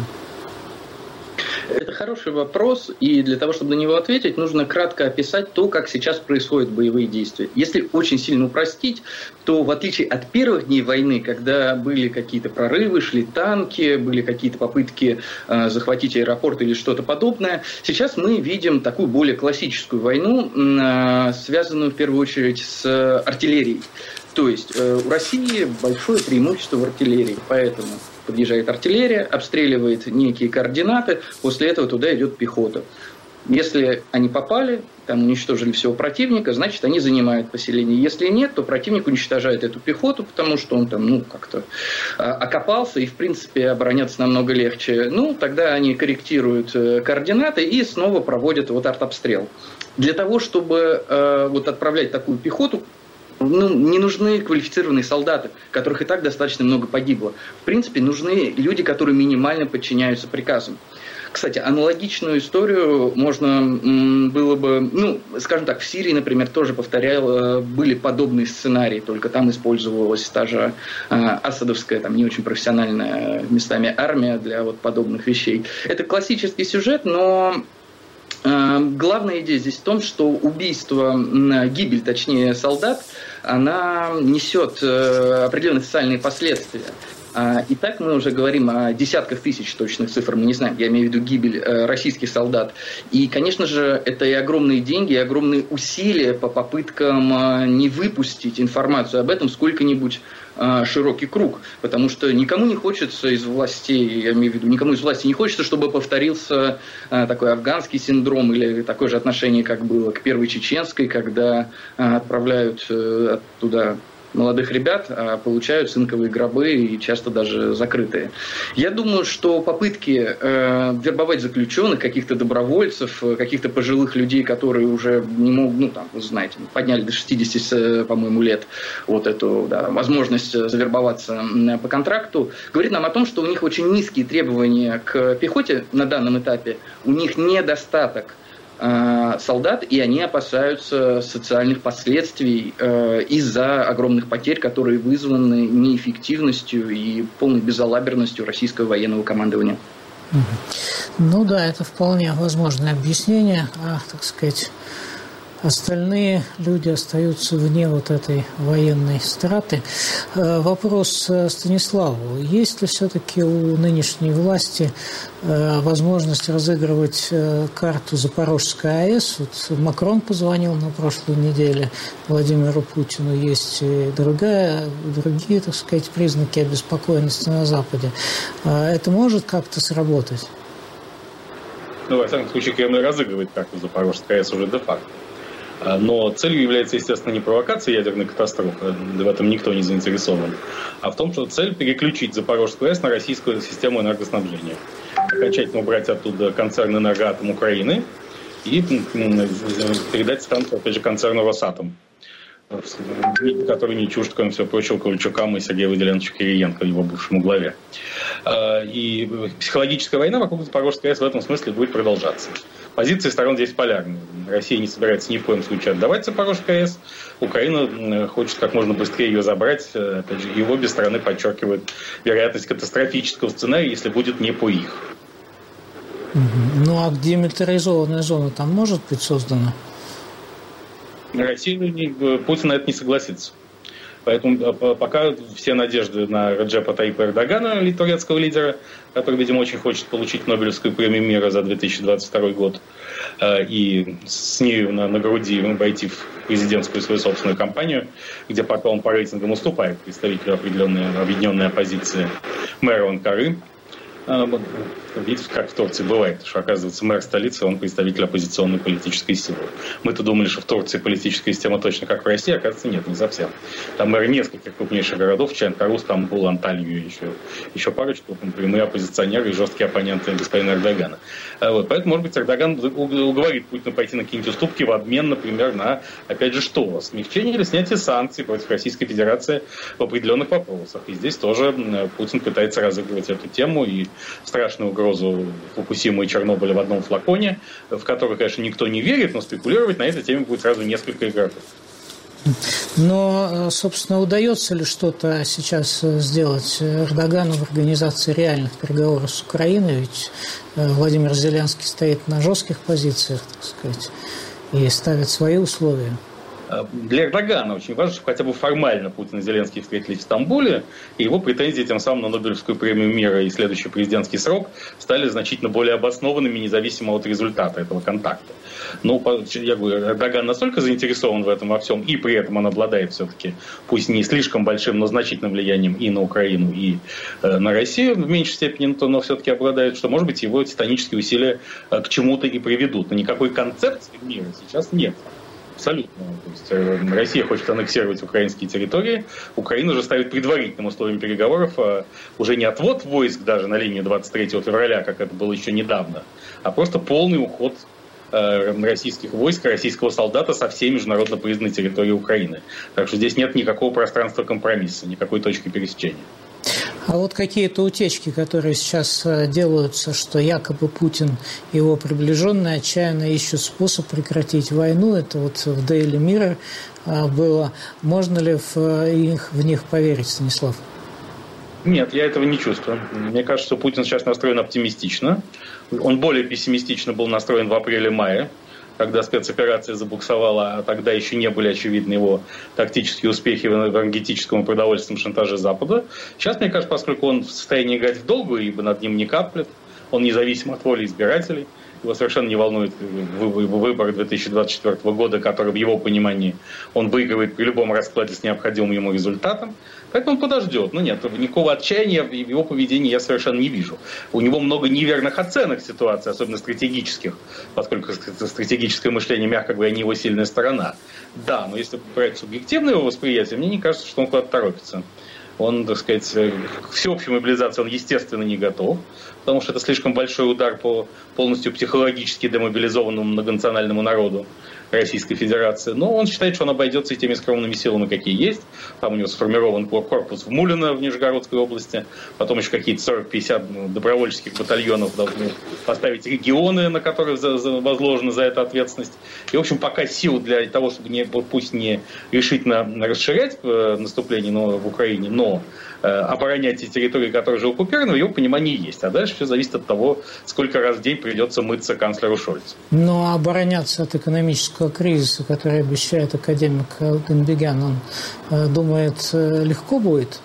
Это хороший вопрос, и для того, чтобы на него ответить, нужно кратко описать то, как сейчас происходят боевые действия. Если очень сильно упростить, то в отличие от первых дней войны, когда были какие-то прорывы, шли танки, были какие-то попытки э, захватить аэропорт или что-то подобное, сейчас мы видим такую более классическую войну, э, связанную в первую очередь с артиллерией. То есть э, у России большое преимущество в артиллерии, поэтому подъезжает артиллерия, обстреливает некие координаты, после этого туда идет пехота. Если они попали, там уничтожили всего противника, значит, они занимают поселение. Если нет, то противник уничтожает эту пехоту, потому что он там, ну, как-то а, окопался, и, в принципе, обороняться намного легче. Ну, тогда они корректируют э, координаты и снова проводят вот артобстрел. Для того, чтобы э, вот отправлять такую пехоту, ну, не нужны квалифицированные солдаты, которых и так достаточно много погибло. В принципе, нужны люди, которые минимально подчиняются приказам. Кстати, аналогичную историю можно было бы, ну, скажем так, в Сирии, например, тоже повторял, были подобные сценарии, только там использовалась та же асадовская, там не очень профессиональная местами армия для вот подобных вещей. Это классический сюжет, но главная идея здесь в том, что убийство, гибель, точнее, солдат, она несет определенные социальные последствия. И так мы уже говорим о десятках тысяч, точных цифр мы не знаем, я имею в виду гибель российских солдат. И, конечно же, это и огромные деньги, и огромные усилия по попыткам не выпустить информацию об этом сколько-нибудь широкий круг, потому что никому не хочется из властей, я имею в виду, никому из власти не хочется, чтобы повторился такой афганский синдром или такое же отношение, как было к первой чеченской, когда отправляют туда молодых ребят, а получают цинковые гробы и часто даже закрытые. Я думаю, что попытки э, вербовать заключенных, каких-то добровольцев, каких-то пожилых людей, которые уже не могут, ну там, вы знаете, подняли до шестидесяти, по-моему, лет вот эту да, возможность завербоваться по контракту, говорит нам о том, что у них очень низкие требования к пехоте на данном этапе, у них недостаток солдат, и они опасаются социальных последствий э, из-за огромных потерь, которые вызваны неэффективностью и полной безалаберностью российского военного командования. Ну да, это вполне возможное объяснение, а, так сказать, остальные люди остаются вне вот этой военной страты. Вопрос Станиславу. Есть ли все-таки у нынешней власти возможность разыгрывать карту Запорожской АЭС? Вот Макрон позвонил на прошлой неделе Владимиру Путину. Есть и другая, другие, так сказать, признаки обеспокоенности на Западе. Это может как-то сработать? Ну, во всяком случае, Кремль разыгрывает карту Запорожской АЭС уже де-факто. Но целью является, естественно, не провокация ядерной катастрофы, в этом никто не заинтересован, а в том, что цель переключить Запорожскую АЭС на российскую систему энергоснабжения. Окончательно убрать оттуда концерн «Энергоатом» Украины и передать станцию, опять же, концерну «Росатом», который не чужд, кроме всего прочего, Ковальчукам и Сергею Выделеновичу Кириенко, его бывшему главе. И психологическая война вокруг Запорожской АЭС в этом смысле будет продолжаться. Позиции сторон здесь полярны. Россия не собирается ни в коем случае отдавать Запорожскую АЭС. Украина хочет как можно быстрее ее забрать. Опять же, и обе стороны подчеркивают вероятность катастрофического сценария, если будет не по их. Ну а демилитаризованная зона там может быть создана? Россия, Путин на это не согласится. Поэтому пока все надежды на Реджепа Таипа Эрдогана, турецкого лидера, который, видимо, очень хочет получить Нобелевскую премию мира за две тысячи двадцать второй год, и с нею на, на груди войти в президентскую свою собственную кампанию, где пока он по рейтингам уступает представителю определенной объединенной оппозиции мэру Анкары. Видите, как в Турции бывает, что, оказывается, мэр столицы, он представитель оппозиционной политической силы. Мы-то думали, что в Турции политическая система точно как в России, оказывается, нет, не совсем. Там мэр нескольких крупнейших городов, Чанкару, Стамбул, Анталью, еще, еще парочку, прямые оппозиционеры и жесткие оппоненты господина Эрдогана. Вот, поэтому, может быть, Эрдоган уговорит Путина пойти на какие-нибудь уступки в обмен, например, на, опять же, что? Смягчение или снятие санкций против Российской Федерации в определенных вопросах. И здесь тоже Путин пытается разыгрывать эту тему и страшную угрозу Фукусимы и Чернобыля в одном флаконе, в который, конечно, никто не верит, но спекулировать на этой теме будет сразу несколько игроков. Но, собственно, удается ли что-то сейчас сделать Эрдогану в организации реальных переговоров с Украиной? Ведь Владимир Зеленский стоит на жестких позициях, так сказать, и ставит свои условия. Для Эрдогана очень важно, чтобы хотя бы формально Путин и Зеленский встретились в Стамбуле, и его претензии тем самым на Нобелевскую премию мира и следующий президентский срок стали значительно более обоснованными, независимо от результата этого контакта. Ну, я говорю, Эрдоган настолько заинтересован в этом во всем, и при этом он обладает все-таки, пусть не слишком большим, но значительным влиянием и на Украину, и э, на Россию в меньшей степени, но все-таки обладает, что, может быть, его титанические усилия э, к чему-то и приведут. Но никакой концепции мира сейчас нет. Абсолютно. То есть Россия хочет аннексировать украинские территории. Украина же ставит предварительным условием переговоров а уже не отвод войск даже на линии двадцать третьего февраля, как это было еще недавно, а просто полный уход э, российских войск, российского солдата со всей международно признанной территории Украины. Так что здесь нет никакого пространства компромисса, никакой точки пересечения. А вот какие-то утечки, которые сейчас делаются, что якобы Путин и его приближенные отчаянно ищут способ прекратить войну, это вот в Daily Mirror было. Можно ли в, их, в них поверить, Станислав? Нет, я этого не чувствую. Мне кажется, что Путин сейчас настроен оптимистично. Он более пессимистично был настроен в апреле-мае, когда спецоперация забуксовала, а тогда еще не были очевидны его тактические успехи в энергетическом и продовольственном шантаже Запада. Сейчас, мне кажется, поскольку он в состоянии играть в долгую, ибо над ним не каплет, он независим от воли избирателей, его совершенно не волнует выборы две тысячи двадцать четвёртого года, который в его понимании он выигрывает при любом раскладе с необходимым ему результатом. Поэтому он подождет. Но нет, никакого отчаяния в его поведении я совершенно не вижу. У него много неверных оценок ситуации, особенно стратегических, поскольку стратегическое мышление, мягко говоря, не его сильная сторона. Да, но если брать субъективное его восприятие, мне не кажется, что он куда-то торопится. Он, так сказать, к всеобщей мобилизации он, естественно, не готов, потому что это слишком большой удар по полностью психологически демобилизованному многонациональному народу Российской Федерации. Но он считает, что он обойдется и теми скромными силами, какие есть. Там у него сформирован корпус в Мулино в Нижегородской области. Потом еще какие-то сорок-пятьдесят добровольческих батальонов должны поставить регионы, на которые возложена за это ответственность. И, в общем, пока сил для того, чтобы не, пусть не решительно расширять наступление в Украине, но оборонять те территории, которые уже оккупированы, в его понимании есть. А дальше все зависит от того, сколько раз в день придется мыться канцлеру Шольцу. Но обороняться от экономического кризиса, который обещает академик Денбегян, он думает, легко будет?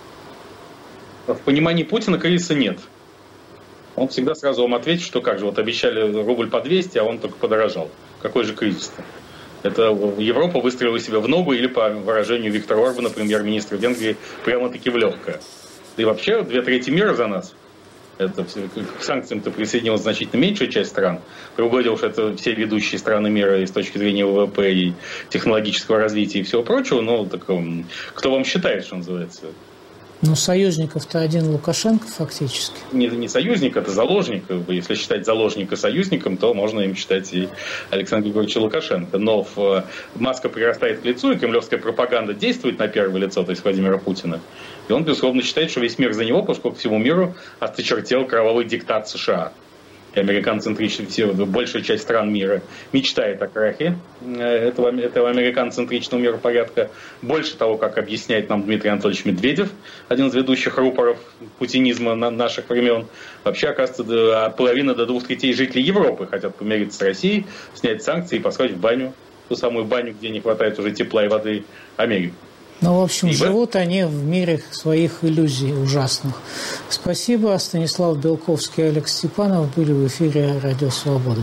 В понимании Путина кризиса нет. Он всегда сразу вам ответит, что как же, вот обещали рубль по двести, а он только подорожал. Какой же кризис-то? Это Европа выстроила себя в ногу или, по выражению Виктора Орбана, премьер-министра Венгрии, прямо-таки в легкое. Да и вообще две трети мира за нас. Это, к санкциям-то присоединилась значительно меньшая часть стран. Другое дело, что это все ведущие страны мира и с точки зрения ВВП, и технологического развития и всего прочего. Но так, кто вам считает, что называется? Ну, союзников-то один Лукашенко фактически. Не, не союзник, это заложник. Если считать заложника союзником, то можно им считать и Александра Григорьевича Лукашенко. Но в, маска прирастает к лицу, и кремлевская пропаганда действует на первое лицо, то есть Владимира Путина. И он, безусловно, считает, что весь мир за него, поскольку всему миру осточертел кровавый диктат США. И американ-центричный, большая часть стран мира мечтает о крахе этого, этого американ-центричного миропорядка. Больше того, как объясняет нам Дмитрий Анатольевич Медведев, один из ведущих рупоров путинизма наших времен, вообще, оказывается, от половины до двух третей жителей Европы хотят помириться с Россией, снять санкции и послать в баню, ту самую баню, где не хватает уже тепла и воды, Америку. Ну, в общем, Ибо... живут они в мире своих иллюзий ужасных. Спасибо. Станислав Белковский и Олег Степанов были в эфире «Радио Свобода».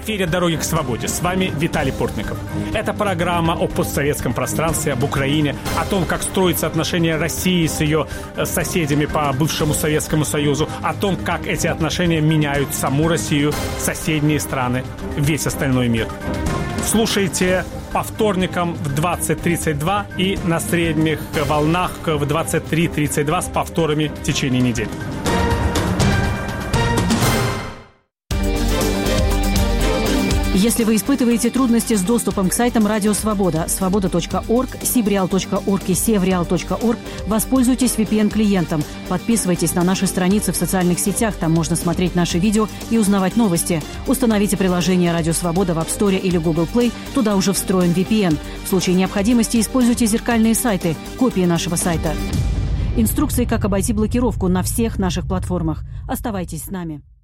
эфире «Дороги к свободе». С вами Виталий Портников. Это программа о постсоветском пространстве, об Украине, о том, как строятся отношения России с ее соседями по бывшему Советскому Союзу, о том, как эти отношения меняют саму Россию, соседние страны, весь остальной мир. Слушайте по вторникам в двадцать тридцать два и на средних волнах в двадцать три тридцать два с повторами в течение недели. Если вы испытываете трудности с доступом к сайтам Радио Свобода, свобода точка орг, сибреал точка орг и севреал точка орг, воспользуйтесь ви пи эн-клиентом. Подписывайтесь на наши страницы в социальных сетях, там можно смотреть наши видео и узнавать новости. Установите приложение Радио Свобода в App Store или Google Play, туда уже встроен ви пи эн. В случае необходимости используйте зеркальные сайты, копии нашего сайта. Инструкции, как обойти блокировку на всех наших платформах. Оставайтесь с нами.